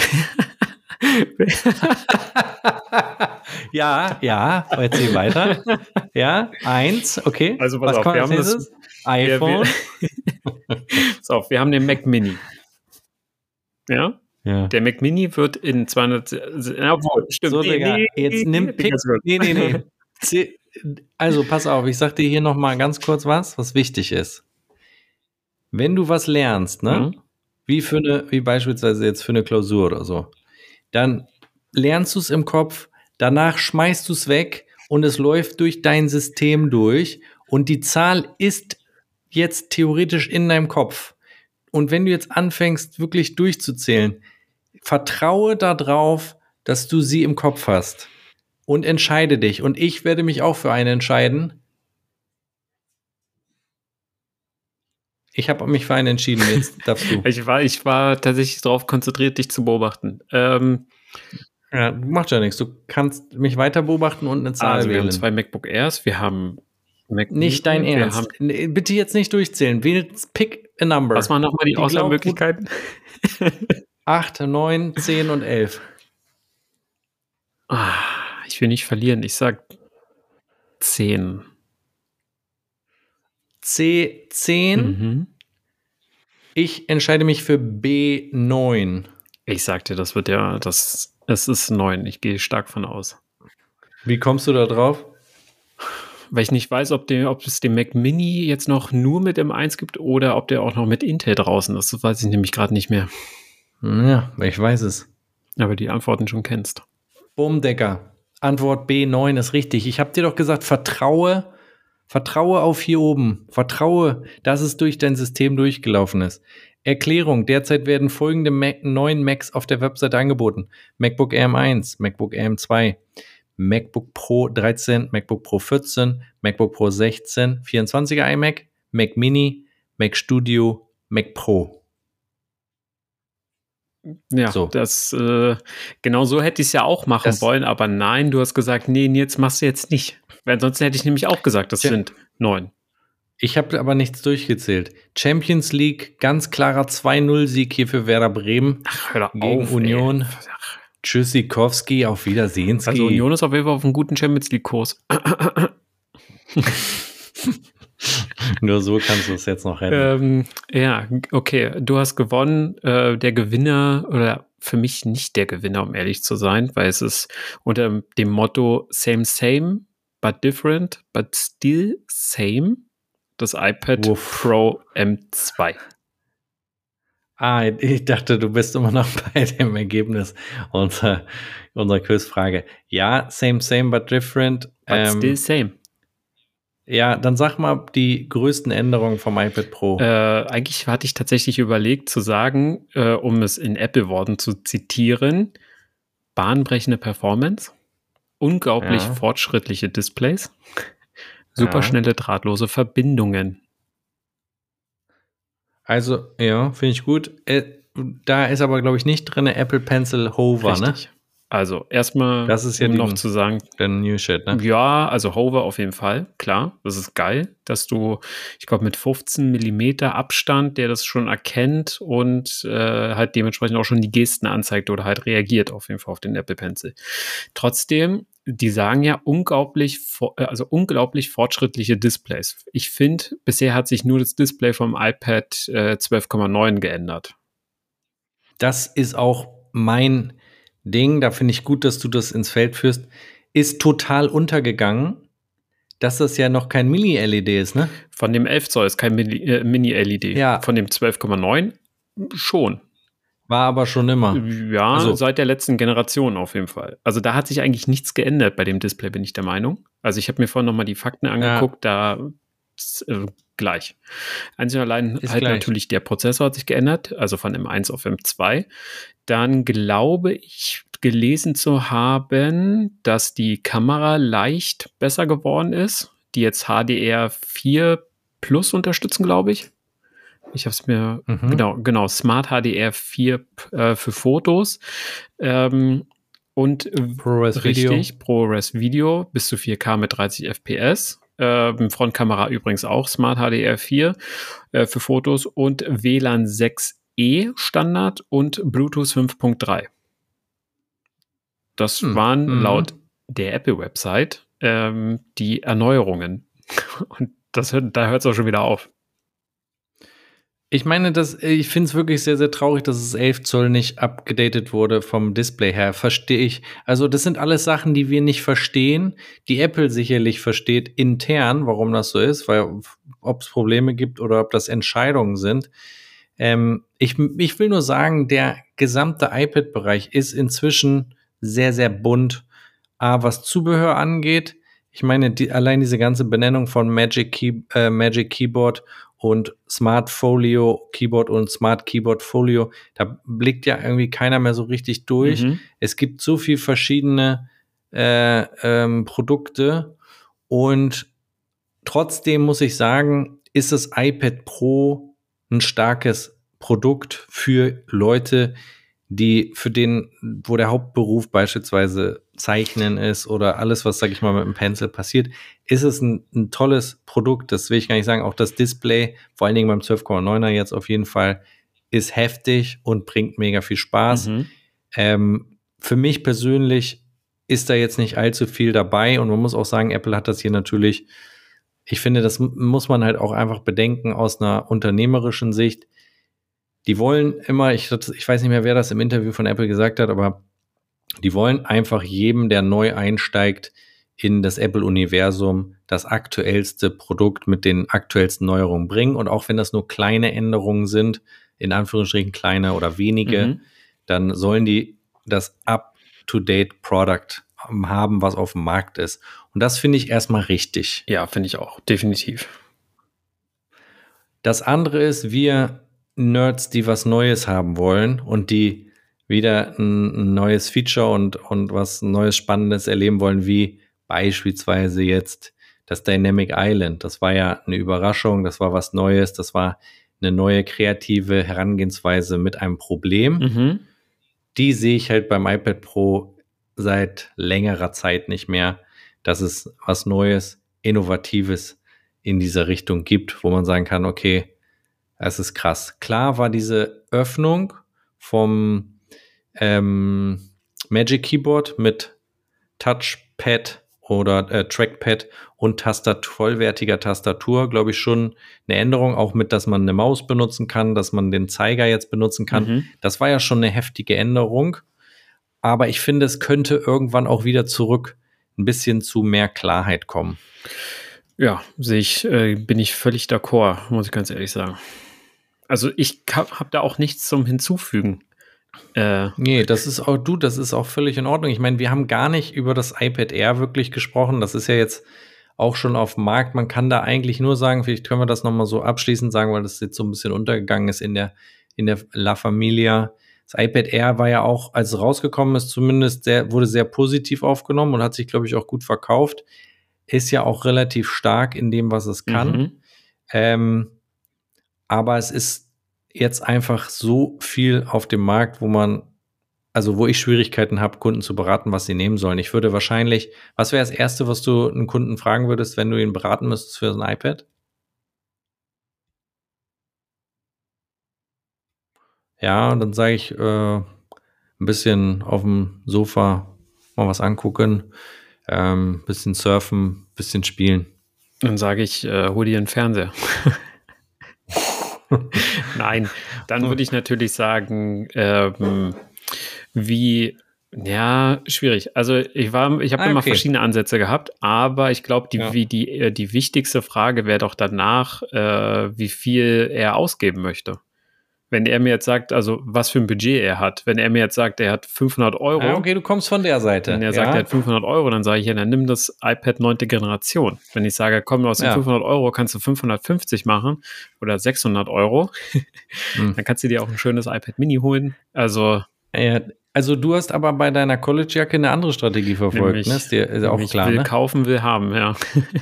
ja. Erzähl weiter. Ja, 1, okay. Also pass auf, wir haben das iPhone. Pass auf, wir haben den Mac Mini. Ja? Ja. Der Mac Mini wird in 200, obwohl, stimmt. So, Digga, jetzt nimm Pick. Nee. Also, pass auf, ich sag dir hier noch mal ganz kurz was wichtig ist. Wenn du was lernst, ne, wie beispielsweise jetzt für eine Klausur oder so, dann lernst du es im Kopf, danach schmeißt du es weg und es läuft durch dein System durch und die Zahl ist jetzt theoretisch in deinem Kopf. Und wenn du jetzt anfängst, wirklich durchzuzählen, vertraue darauf, dass du sie im Kopf hast und entscheide dich. Und ich werde mich auch für eine entscheiden. Ich habe mich für eine entschieden, jetzt darfst du. Ich war tatsächlich darauf konzentriert, dich zu beobachten. Ja, macht ja nichts. Du kannst mich weiter beobachten und eine Zahl wählen. Wir haben 2 MacBook Airs, wir haben Mac nicht dein Ernst. Bitte jetzt nicht durchzählen. Pick a number. Was waren nochmal die Auswahlmöglichkeiten? 8, 9, 10 und 11. Ich will nicht verlieren. Ich sag 10. C10. Ich entscheide mich für B9. Ich sagte, es ist 9. Ich gehe stark von aus. Wie kommst du da drauf? Weil ich nicht weiß, ob es den Mac Mini jetzt noch nur mit M1 gibt oder ob der auch noch mit Intel draußen ist. Das weiß ich nämlich gerade nicht mehr. Ja, ich weiß es. Aber die Antworten schon kennst. Bumm, Decker. Antwort B9 ist richtig. Ich habe dir doch gesagt, vertraue auf hier oben. Vertraue, dass es durch dein System durchgelaufen ist. Erklärung. Derzeit werden folgende neuen Macs auf der Webseite angeboten. MacBook Air M1, MacBook Air M2, MacBook Pro 13, MacBook Pro 14, MacBook Pro 16, 24er iMac, Mac Mini, Mac Studio, Mac Pro. Ja, So. das genau so hätte ich es ja auch machen Das- wollen, aber nein, du hast gesagt, nee, jetzt machst du jetzt nicht. Weil ansonsten hätte ich nämlich auch gesagt, das Tja. sind 9. Ich habe aber nichts durchgezählt. Champions League, ganz klarer 2-0-Sieg hier für Werder Bremen Hör doch gegen auf, Union. ey. Ach, Tschüssikowski, auf Wiedersehenski. also Union ist auf jeden Fall auf einem guten Champions League-Kurs. Nur so kannst du es jetzt noch retten. Ja, okay, du hast gewonnen. Der Gewinner, oder für mich nicht der Gewinner, um ehrlich zu sein, weil es ist unter dem Motto Same, same, but different, but still same, das iPad Wuff. Pro M2. Ich dachte, du bist immer noch bei dem Ergebnis unserer Quizfrage. Ja, same, but different. But still same. Ja, dann sag mal die größten Änderungen vom iPad Pro. Eigentlich hatte ich tatsächlich überlegt zu sagen, um es in Apple-Worten zu zitieren, bahnbrechende Performance, unglaublich Ja. fortschrittliche Displays, superschnelle drahtlose Verbindungen. Also, ja, finde ich gut. Da ist aber, glaube ich, nicht drin Apple Pencil Hover, Richtig. Also erstmal, Das ist ja um die- noch zu sagen, ne? Der New Shit, ne? ja, also Hover auf jeden Fall, klar. Das ist geil, dass du, ich glaube, mit 15 Millimeter Abstand, der das schon erkennt und halt dementsprechend auch schon die Gesten anzeigt oder halt reagiert auf jeden Fall auf den Apple Pencil. Trotzdem, die sagen ja unglaublich fortschrittliche Displays. Ich finde, bisher hat sich nur das Display vom iPad 12,9 geändert. Das ist auch mein Ding. Da finde ich gut, dass du das ins Feld führst. Ist total untergegangen, dass das ja noch kein Mini-LED ist, ne? Von dem 11 Zoll ist kein Mini-LED. Ja. Von dem 12,9 schon. War aber schon immer. Ja, Also- seit der letzten Generation auf jeden Fall. Also da hat sich eigentlich nichts geändert bei dem Display, bin ich der Meinung. Also ich habe mir vorhin nochmal die Fakten angeguckt, da gleich. Einzig und allein Ist halt gleich. natürlich der Prozessor hat sich geändert, also von M1 auf M2. Dann glaube ich, gelesen zu haben, dass die Kamera leicht besser geworden ist, die jetzt HDR4 Plus unterstützen, glaube ich. Ich habe es mir, Mhm. genau, Smart HDR4 für Fotos. Und ProRes Video. richtig, ProRes Video bis zu 4K mit 30 FPS. Frontkamera übrigens auch Smart HDR4 für Fotos und WLAN 6E Standard und Bluetooth 5.3. Das waren laut der Apple-Website die Erneuerungen. Und da hört es auch schon wieder auf. Ich meine, ich finde es wirklich sehr, sehr traurig, dass es 11 Zoll nicht abgedatet wurde vom Display her. Verstehe ich. Also das sind alles Sachen, die wir nicht verstehen, die Apple sicherlich versteht intern, warum das so ist, weil ob es Probleme gibt oder ob das Entscheidungen sind. Ich will nur sagen, der gesamte iPad-Bereich ist inzwischen sehr, sehr bunt. Was Zubehör angeht, ich meine, allein diese ganze Benennung von Magic Keyboard und Smart Folio Keyboard und Smart Keyboard Folio, da blickt ja irgendwie keiner mehr so richtig durch. Mhm. Es gibt so viel verschiedene Produkte und trotzdem muss ich sagen, ist das iPad Pro ein starkes Produkt für Leute, wo der Hauptberuf beispielsweise Zeichnen ist oder alles, was, sag ich mal, mit dem Pencil passiert, ist es ein tolles Produkt. Das will ich gar nicht sagen. Auch das Display, vor allen Dingen beim 12,9er jetzt auf jeden Fall, ist heftig und bringt mega viel Spaß. Für mich persönlich ist da jetzt nicht allzu viel dabei und man muss auch sagen, Apple hat das hier natürlich, ich finde, das muss man halt auch einfach bedenken aus einer unternehmerischen Sicht. Die wollen immer, ich weiß nicht mehr, wer das im Interview von Apple gesagt hat, aber die wollen einfach jedem, der neu einsteigt in das Apple-Universum, das aktuellste Produkt mit den aktuellsten Neuerungen bringen. Und auch wenn das nur kleine Änderungen sind, in Anführungsstrichen kleine oder wenige, dann sollen die das up-to-date Product haben, was auf dem Markt ist. Und das finde ich erstmal richtig. Ja, finde ich auch, definitiv. Das andere ist, wir Nerds, die was Neues haben wollen und die wieder ein neues Feature und was Neues, Spannendes erleben wollen, wie beispielsweise jetzt das Dynamic Island. Das war ja eine Überraschung, das war was Neues, das war eine neue kreative Herangehensweise mit einem Problem. die sehe ich halt beim iPad Pro seit längerer Zeit nicht mehr, dass es was Neues, Innovatives in dieser Richtung gibt, wo man sagen kann, okay, es ist krass. Klar war diese Öffnung vom Magic Keyboard mit Touchpad oder Trackpad und vollwertiger Tastatur, glaube ich, schon eine Änderung, auch mit, dass man eine Maus benutzen kann, dass man den Zeiger jetzt benutzen kann. Das war ja schon eine heftige Änderung, aber ich finde, es könnte irgendwann auch wieder zurück ein bisschen zu mehr Klarheit kommen. Ja, bin ich völlig d'accord, muss ich ganz ehrlich sagen. Also ich hab da auch nichts zum Hinzufügen. Nee, das ist auch völlig in Ordnung. Ich meine, wir haben gar nicht über das iPad Air wirklich gesprochen. Das ist ja jetzt auch schon auf dem Markt. Man kann da eigentlich nur sagen, vielleicht können wir das nochmal so abschließend sagen, weil das jetzt so ein bisschen untergegangen ist in der La Familia. Das iPad Air war ja auch, als es rausgekommen ist, zumindest wurde sehr positiv aufgenommen und hat sich, glaube ich, auch gut verkauft. Ist ja auch relativ stark in dem, was es kann. Aber es ist jetzt einfach so viel auf dem Markt, wo ich Schwierigkeiten habe, Kunden zu beraten, was sie nehmen sollen. Ich würde wahrscheinlich, was wäre das Erste, was du einen Kunden fragen würdest, wenn du ihn beraten müsstest für so ein iPad? Ja, dann sage ich, ein bisschen auf dem Sofa mal was angucken, bisschen surfen, bisschen spielen. Dann sage ich, hol dir einen Fernseher. Nein, dann würde ich natürlich sagen, schwierig. Also ich habe immer verschiedene Ansätze gehabt, aber ich glaube, die wichtigste Frage wäre doch danach, wie viel er ausgeben möchte. Wenn er mir jetzt sagt, also was für ein Budget er hat, wenn er mir jetzt sagt, er hat 500 Euro. Ja, okay, du kommst von der Seite. Wenn er sagt, er hat 500 Euro, dann sage ich, ja, dann nimm das iPad 9. Generation. Wenn ich sage, komm, aus den 500 Euro kannst du 550 machen oder 600 Euro, dann kannst du dir auch ein schönes iPad Mini holen. Also du hast aber bei deiner College-Jacke eine andere Strategie verfolgt, ne? Ist dir auch klar, will kaufen, will haben, ja.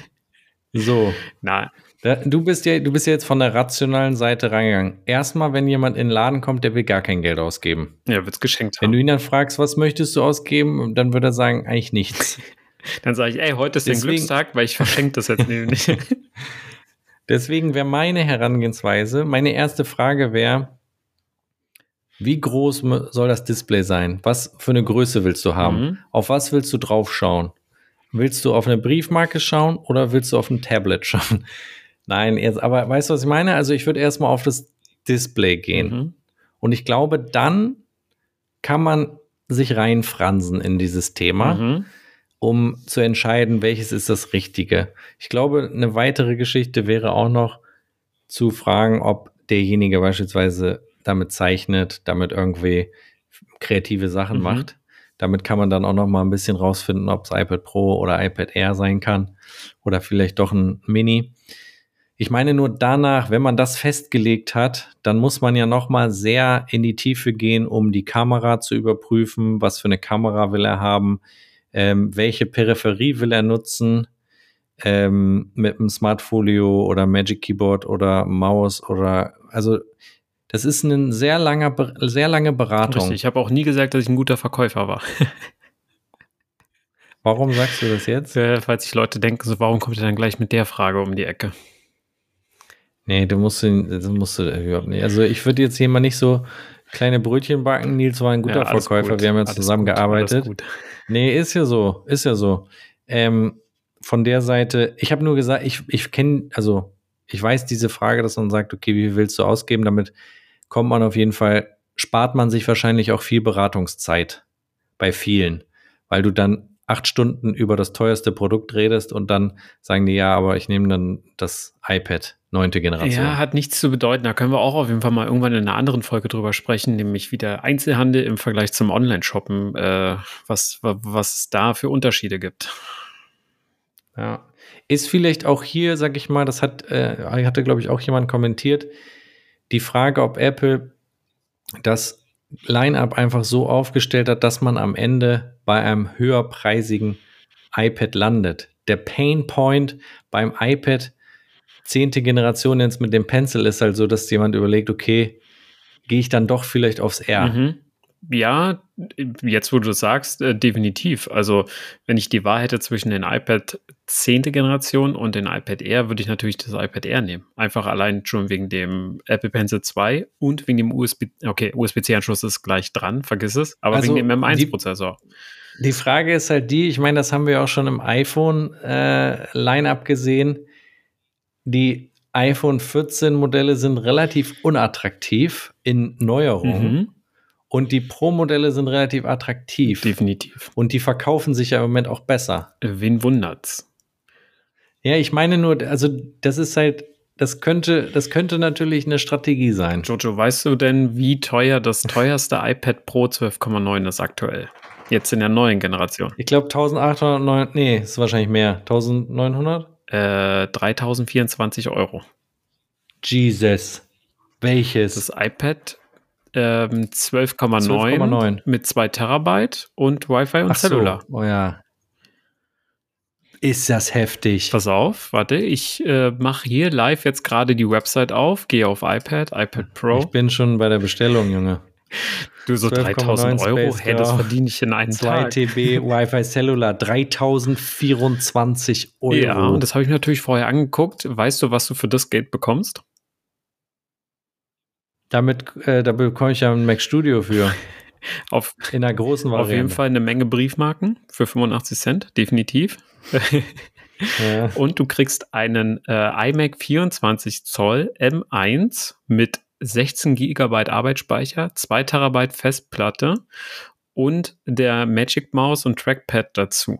So. Na. Du bist ja jetzt von der rationalen Seite reingegangen. Erstmal, wenn jemand in den Laden kommt, der will gar kein Geld ausgeben. Ja, wird's geschenkt haben. Wenn du ihn dann fragst, was möchtest du ausgeben, dann wird er sagen, eigentlich nichts. Dann sage ich, heute ist der Glückstag, weil ich verschenke das jetzt nämlich. Deswegen wäre meine Herangehensweise, meine erste Frage wäre, wie groß soll das Display sein? Was für eine Größe willst du haben? Auf was willst du drauf schauen? Willst du auf eine Briefmarke schauen oder willst du auf ein Tablet schauen? Nein, aber weißt du, was ich meine? Also ich würde erstmal auf das Display gehen. Und ich glaube, dann kann man sich reinfransen in dieses Thema, um zu entscheiden, welches ist das Richtige. Ich glaube, eine weitere Geschichte wäre auch noch zu fragen, ob derjenige beispielsweise damit zeichnet, damit irgendwie kreative Sachen macht. Damit kann man dann auch noch mal ein bisschen rausfinden, ob es iPad Pro oder iPad Air sein kann oder vielleicht doch ein Mini. Ich meine nur danach, wenn man das festgelegt hat, dann muss man ja noch mal sehr in die Tiefe gehen, um die Kamera zu überprüfen. Was für eine Kamera will er haben? Welche Peripherie will er nutzen? Mit einem Smartfolio oder Magic Keyboard oder Maus also das ist eine sehr lange Beratung. Richtig, ich habe auch nie gesagt, dass ich ein guter Verkäufer war. Warum sagst du das jetzt? Falls sich Leute denken, so, warum kommt er dann gleich mit der Frage um die Ecke? Nee, das musst du überhaupt nicht. Also ich würde jetzt hier mal nicht so kleine Brötchen backen. Nils war ein guter Verkäufer. Gut. Wir haben ja zusammengearbeitet. Nee, ist ja so. Von der Seite, ich habe nur gesagt, ich weiß diese Frage, dass man sagt, okay, wie viel willst du ausgeben? Damit kommt man auf jeden Fall, spart man sich wahrscheinlich auch viel Beratungszeit bei vielen, weil du dann 8 Stunden über das teuerste Produkt redest und dann sagen die, ja, aber ich nehme dann das iPad 9. Generation. Ja, hat nichts zu bedeuten. Da können wir auch auf jeden Fall mal irgendwann in einer anderen Folge drüber sprechen, nämlich wie der Einzelhandel im Vergleich zum Online-Shoppen, was es da für Unterschiede gibt. Ja. Ist vielleicht auch hier, sag ich mal, das hatte, glaube ich, auch jemand kommentiert, die Frage, ob Apple das Line-up einfach so aufgestellt hat, dass man am Ende bei einem höherpreisigen iPad landet. Der Pain Point beim iPad 10. Generation jetzt mit dem Pencil ist halt so, dass jemand überlegt, okay, gehe ich dann doch vielleicht aufs R. ja, jetzt wo du das sagst, definitiv. Also wenn ich die Wahl hätte zwischen den iPad 10. Generation und den iPad Air, würde ich natürlich das iPad Air nehmen. Einfach allein schon wegen dem Apple Pencil 2 und wegen dem USB-C-Anschluss ist gleich dran, vergiss es, aber Also wegen dem M1-Prozessor. Die Frage ist halt die, ich meine, das haben wir auch schon im iPhone-Line-Up gesehen. Die iPhone 14 Modelle sind relativ unattraktiv in Neuerungen und die Pro-Modelle sind relativ attraktiv. Definitiv. Und die verkaufen sich ja im Moment auch besser. Wen wundert's? Ja, ich meine nur, also das ist halt, das könnte natürlich eine Strategie sein. Jojo, weißt du denn, wie teuer das teuerste iPad Pro 12,9 ist aktuell? Jetzt in der neuen Generation. Ich glaube 1809, nee, ist wahrscheinlich mehr. 1900? 3.024 Euro. Jesus. Welches? Das iPad 12,9 mit 2 Terabyte und Wi-Fi und Cellular. Oh ja. Ist das heftig. Pass auf, warte, ich mache hier live jetzt gerade die Website auf, gehe auf iPad Pro. Ich bin schon bei der Bestellung, Junge. Du, so 3.000 Euro, hey, das verdiene ich in einem 2 Tag. 2 TB Wi-Fi Cellular, 3.024 Euro. Ja, und das habe ich mir natürlich vorher angeguckt. Weißt du, was du für das Geld bekommst? Da bekomme ich ja ein Mac Studio für. In einer großen Variante. Auf jeden Fall eine Menge Briefmarken für 85 Cent, definitiv. Ja. Und du kriegst einen iMac 24 Zoll M1 mit 16 GB Arbeitsspeicher, 2 Terabyte Festplatte und der Magic Mouse und Trackpad dazu.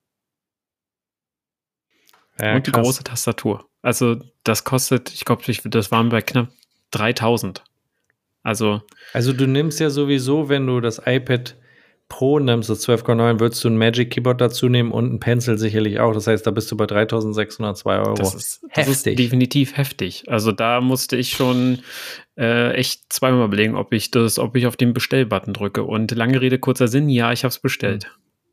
Ja, und die große Tastatur. Also das kostet, ich glaube, das waren bei knapp 3.000. Also du nimmst ja sowieso, wenn du das iPad Pro nimmst, das 12,9, würdest du ein Magic Keyboard dazu nehmen und ein Pencil sicherlich auch. Das heißt, da bist du bei 3.602 Euro. Das ist definitiv heftig. Also da musste ich schon echt zweimal überlegen, ob ich auf den Bestellbutton drücke. Und lange Rede, kurzer Sinn, ja, ich habe es bestellt.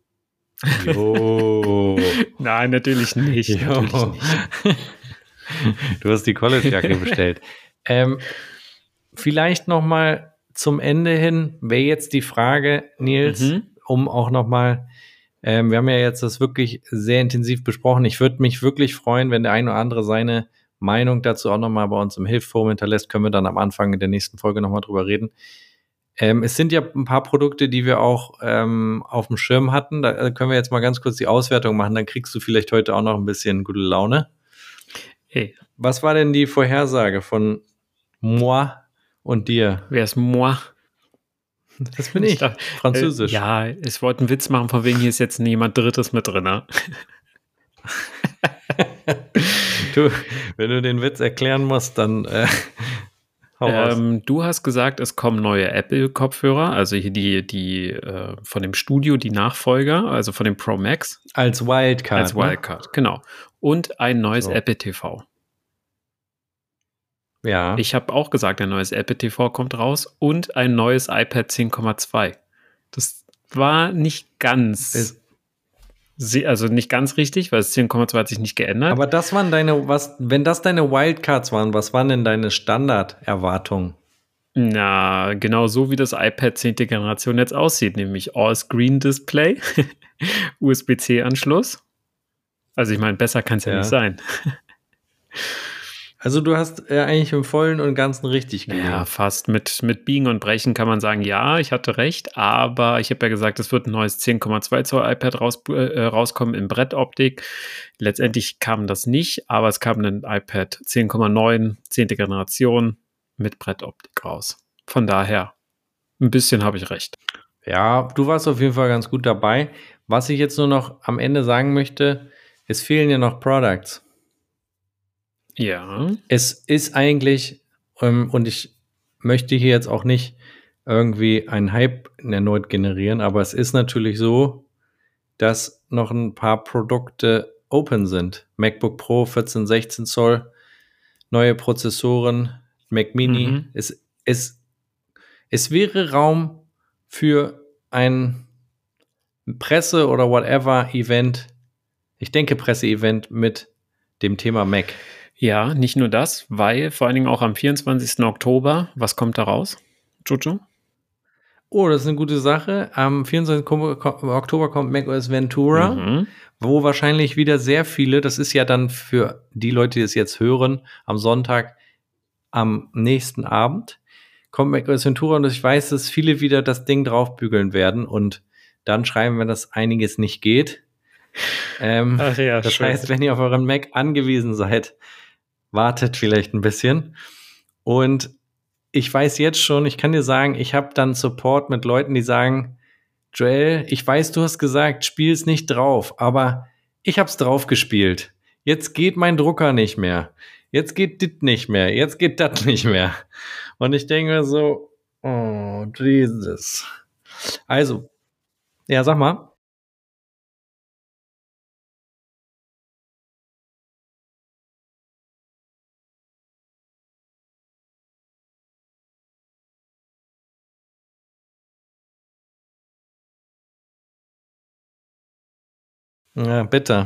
Jo. Nein, natürlich nicht. Natürlich nicht. Du hast die College-Jacke bestellt. Vielleicht noch mal zum Ende hin wäre jetzt die Frage, Nils, um auch noch mal, wir haben ja jetzt das wirklich sehr intensiv besprochen. Ich würde mich wirklich freuen, wenn der eine oder andere seine Meinung dazu auch noch mal bei uns im Hilfsforum hinterlässt. Können wir dann am Anfang in der nächsten Folge noch mal drüber reden. Es sind ja ein paar Produkte, die wir auch auf dem Schirm hatten. Da können wir jetzt mal ganz kurz die Auswertung machen. Dann kriegst du vielleicht heute auch noch ein bisschen gute Laune. Hey. Was war denn die Vorhersage von moi und dir? Wer ist moi? Das bin ich. Französisch. Ja, ich wollte einen Witz machen, von wegen hier ist jetzt jemand Drittes mit drin. Ne? Wenn du den Witz erklären musst, dann du hast gesagt, es kommen neue Apple-Kopfhörer, also hier die von dem Studio, die Nachfolger, also von dem Pro Max. Als Wildcard. Als Wildcard, ne? Genau. Und ein neues Apple TV. Ja. Ich habe auch gesagt, ein neues Apple TV kommt raus und ein neues iPad 10,2. Das war nicht ganz, also nicht ganz richtig, weil das 10,2 hat sich nicht geändert. Aber das waren wenn das deine Wildcards waren, was waren denn deine Standarderwartungen? Na, genau so wie das iPad 10. Generation jetzt aussieht, nämlich All-Screen-Display, USB-C-Anschluss. Also ich meine, besser kann es ja nicht sein. Also du hast eigentlich im Vollen und Ganzen richtig gelegen. Ja, fast. Mit Biegen und Brechen kann man sagen, ja, ich hatte recht, aber ich habe ja gesagt, es wird ein neues 10,2 Zoll iPad rauskommen in Brettoptik. Letztendlich kam das nicht, aber es kam ein iPad 10,9, 10. Generation mit Brettoptik raus. Von daher, ein bisschen habe ich recht. Ja, du warst auf jeden Fall ganz gut dabei. Was ich jetzt nur noch am Ende sagen möchte, es fehlen ja noch Products. Ja. Es ist eigentlich, und ich möchte hier jetzt auch nicht irgendwie einen Hype erneut generieren, aber es ist natürlich so, dass noch ein paar Produkte open sind. MacBook Pro 14, 16 Zoll, neue Prozessoren, Mac Mini. Es wäre Raum für ein Presse- oder whatever Event. Ich denke Presse-Event mit dem Thema Mac. Ja, nicht nur das, weil vor allen Dingen auch am 24. Oktober, was kommt da raus, Jojo? Oh, das ist eine gute Sache. Am 24. Oktober kommt macOS Ventura, wo wahrscheinlich wieder sehr viele, das ist ja dann für die Leute, die es jetzt hören, am Sonntag, am nächsten Abend, kommt macOS Ventura und ich weiß, dass viele wieder das Ding draufbügeln werden und dann schreiben, wenn das einiges nicht geht. Ach ja, das schön. heißt, wenn ihr auf euren Mac angewiesen seid, wartet vielleicht ein bisschen. Und ich weiß jetzt schon, ich kann dir sagen, ich habe dann Support mit Leuten, die sagen, Joel, ich weiß, du hast gesagt, spiel's nicht drauf, aber ich hab's drauf gespielt. Jetzt geht mein Drucker nicht mehr. Jetzt geht dit nicht mehr. Jetzt geht das nicht mehr. Und ich denke mir so, oh, Jesus. Also, ja, sag mal. Ja, bitte.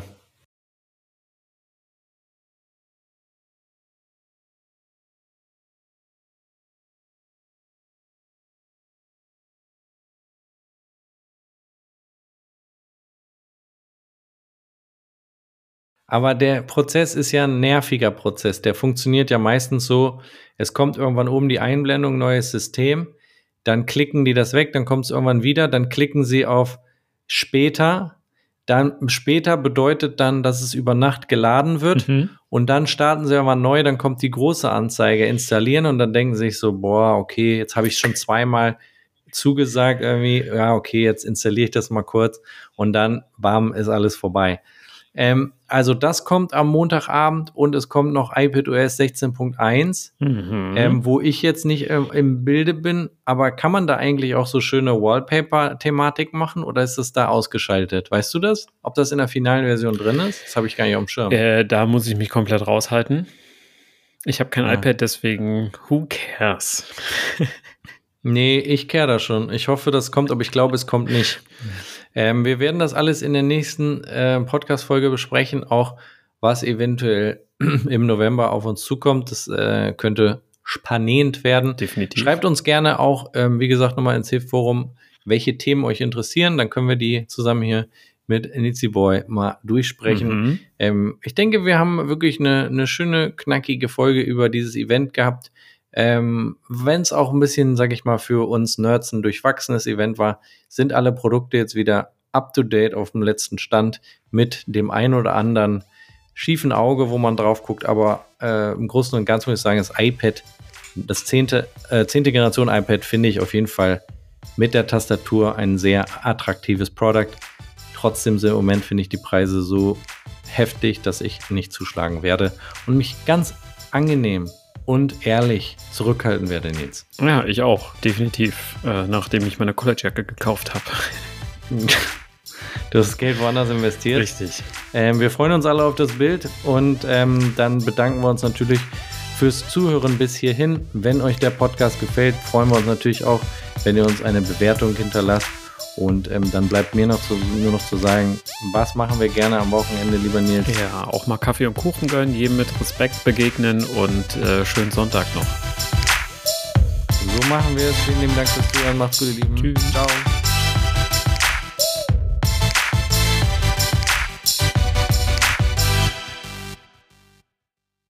Aber der Prozess ist ja ein nerviger Prozess. Der funktioniert ja meistens so, es kommt irgendwann oben die Einblendung, neues System, dann klicken die das weg, dann kommt es irgendwann wieder, dann klicken sie auf später, dann später bedeutet dann, dass es über Nacht geladen wird und dann starten sie irgendwann neu, dann kommt die große Anzeige, installieren und dann denken sie sich so, boah, okay, jetzt habe ich schon zweimal zugesagt irgendwie, ja, okay, jetzt installiere ich das mal kurz und dann, bam, ist alles vorbei. Also das kommt am Montagabend und es kommt noch iPadOS 16.1, wo ich jetzt nicht im Bilde bin, aber kann man da eigentlich auch so schöne Wallpaper-Thematik machen oder ist das da ausgeschaltet? Weißt du das? Ob das in der finalen Version drin ist? Das habe ich gar nicht auf dem Schirm. Da muss ich mich komplett raushalten. Ich habe kein iPad, deswegen who cares? Nee, ich kehre da schon. Ich hoffe, das kommt, aber ich glaube, es kommt nicht. Wir werden das alles in der nächsten Podcast-Folge besprechen, auch was eventuell im November auf uns zukommt. Das könnte spannend werden. Definitiv. Schreibt uns gerne auch, wie gesagt, nochmal ins Hilfforum, welche Themen euch interessieren. Dann können wir die zusammen hier mit Nitzy Boy mal durchsprechen. Ich denke, wir haben wirklich eine schöne, knackige Folge über dieses Event gehabt. Wenn es auch ein bisschen, sag ich mal, für uns Nerds ein durchwachsenes Event war, sind alle Produkte jetzt wieder up-to-date auf dem letzten Stand mit dem ein oder anderen schiefen Auge, wo man drauf guckt, aber im Großen und Ganzen muss ich sagen, das iPad, das 10. Generation iPad finde ich auf jeden Fall mit der Tastatur ein sehr attraktives Produkt. Trotzdem sind im Moment, finde ich, die Preise so heftig, dass ich nicht zuschlagen werde und mich ganz angenehm und ehrlich zurückhalten werde, Nils. Ja, ich auch, definitiv, nachdem ich meine Collegejacke gekauft habe. Du hast das Geld woanders investiert. Richtig. Wir freuen uns alle auf das Bild und dann bedanken wir uns natürlich fürs Zuhören bis hierhin. Wenn euch der Podcast gefällt, freuen wir uns natürlich auch, wenn ihr uns eine Bewertung hinterlasst. Und dann bleibt mir nur noch zu sagen, was machen wir gerne am Wochenende, lieber Nils? Ja, auch mal Kaffee und Kuchen gönnen, jedem mit Respekt begegnen und schönen Sonntag noch. So machen wir es. Vielen lieben Dank fürs Zuhören. Macht's gut, ihr Lieben. Tschüss. Ciao.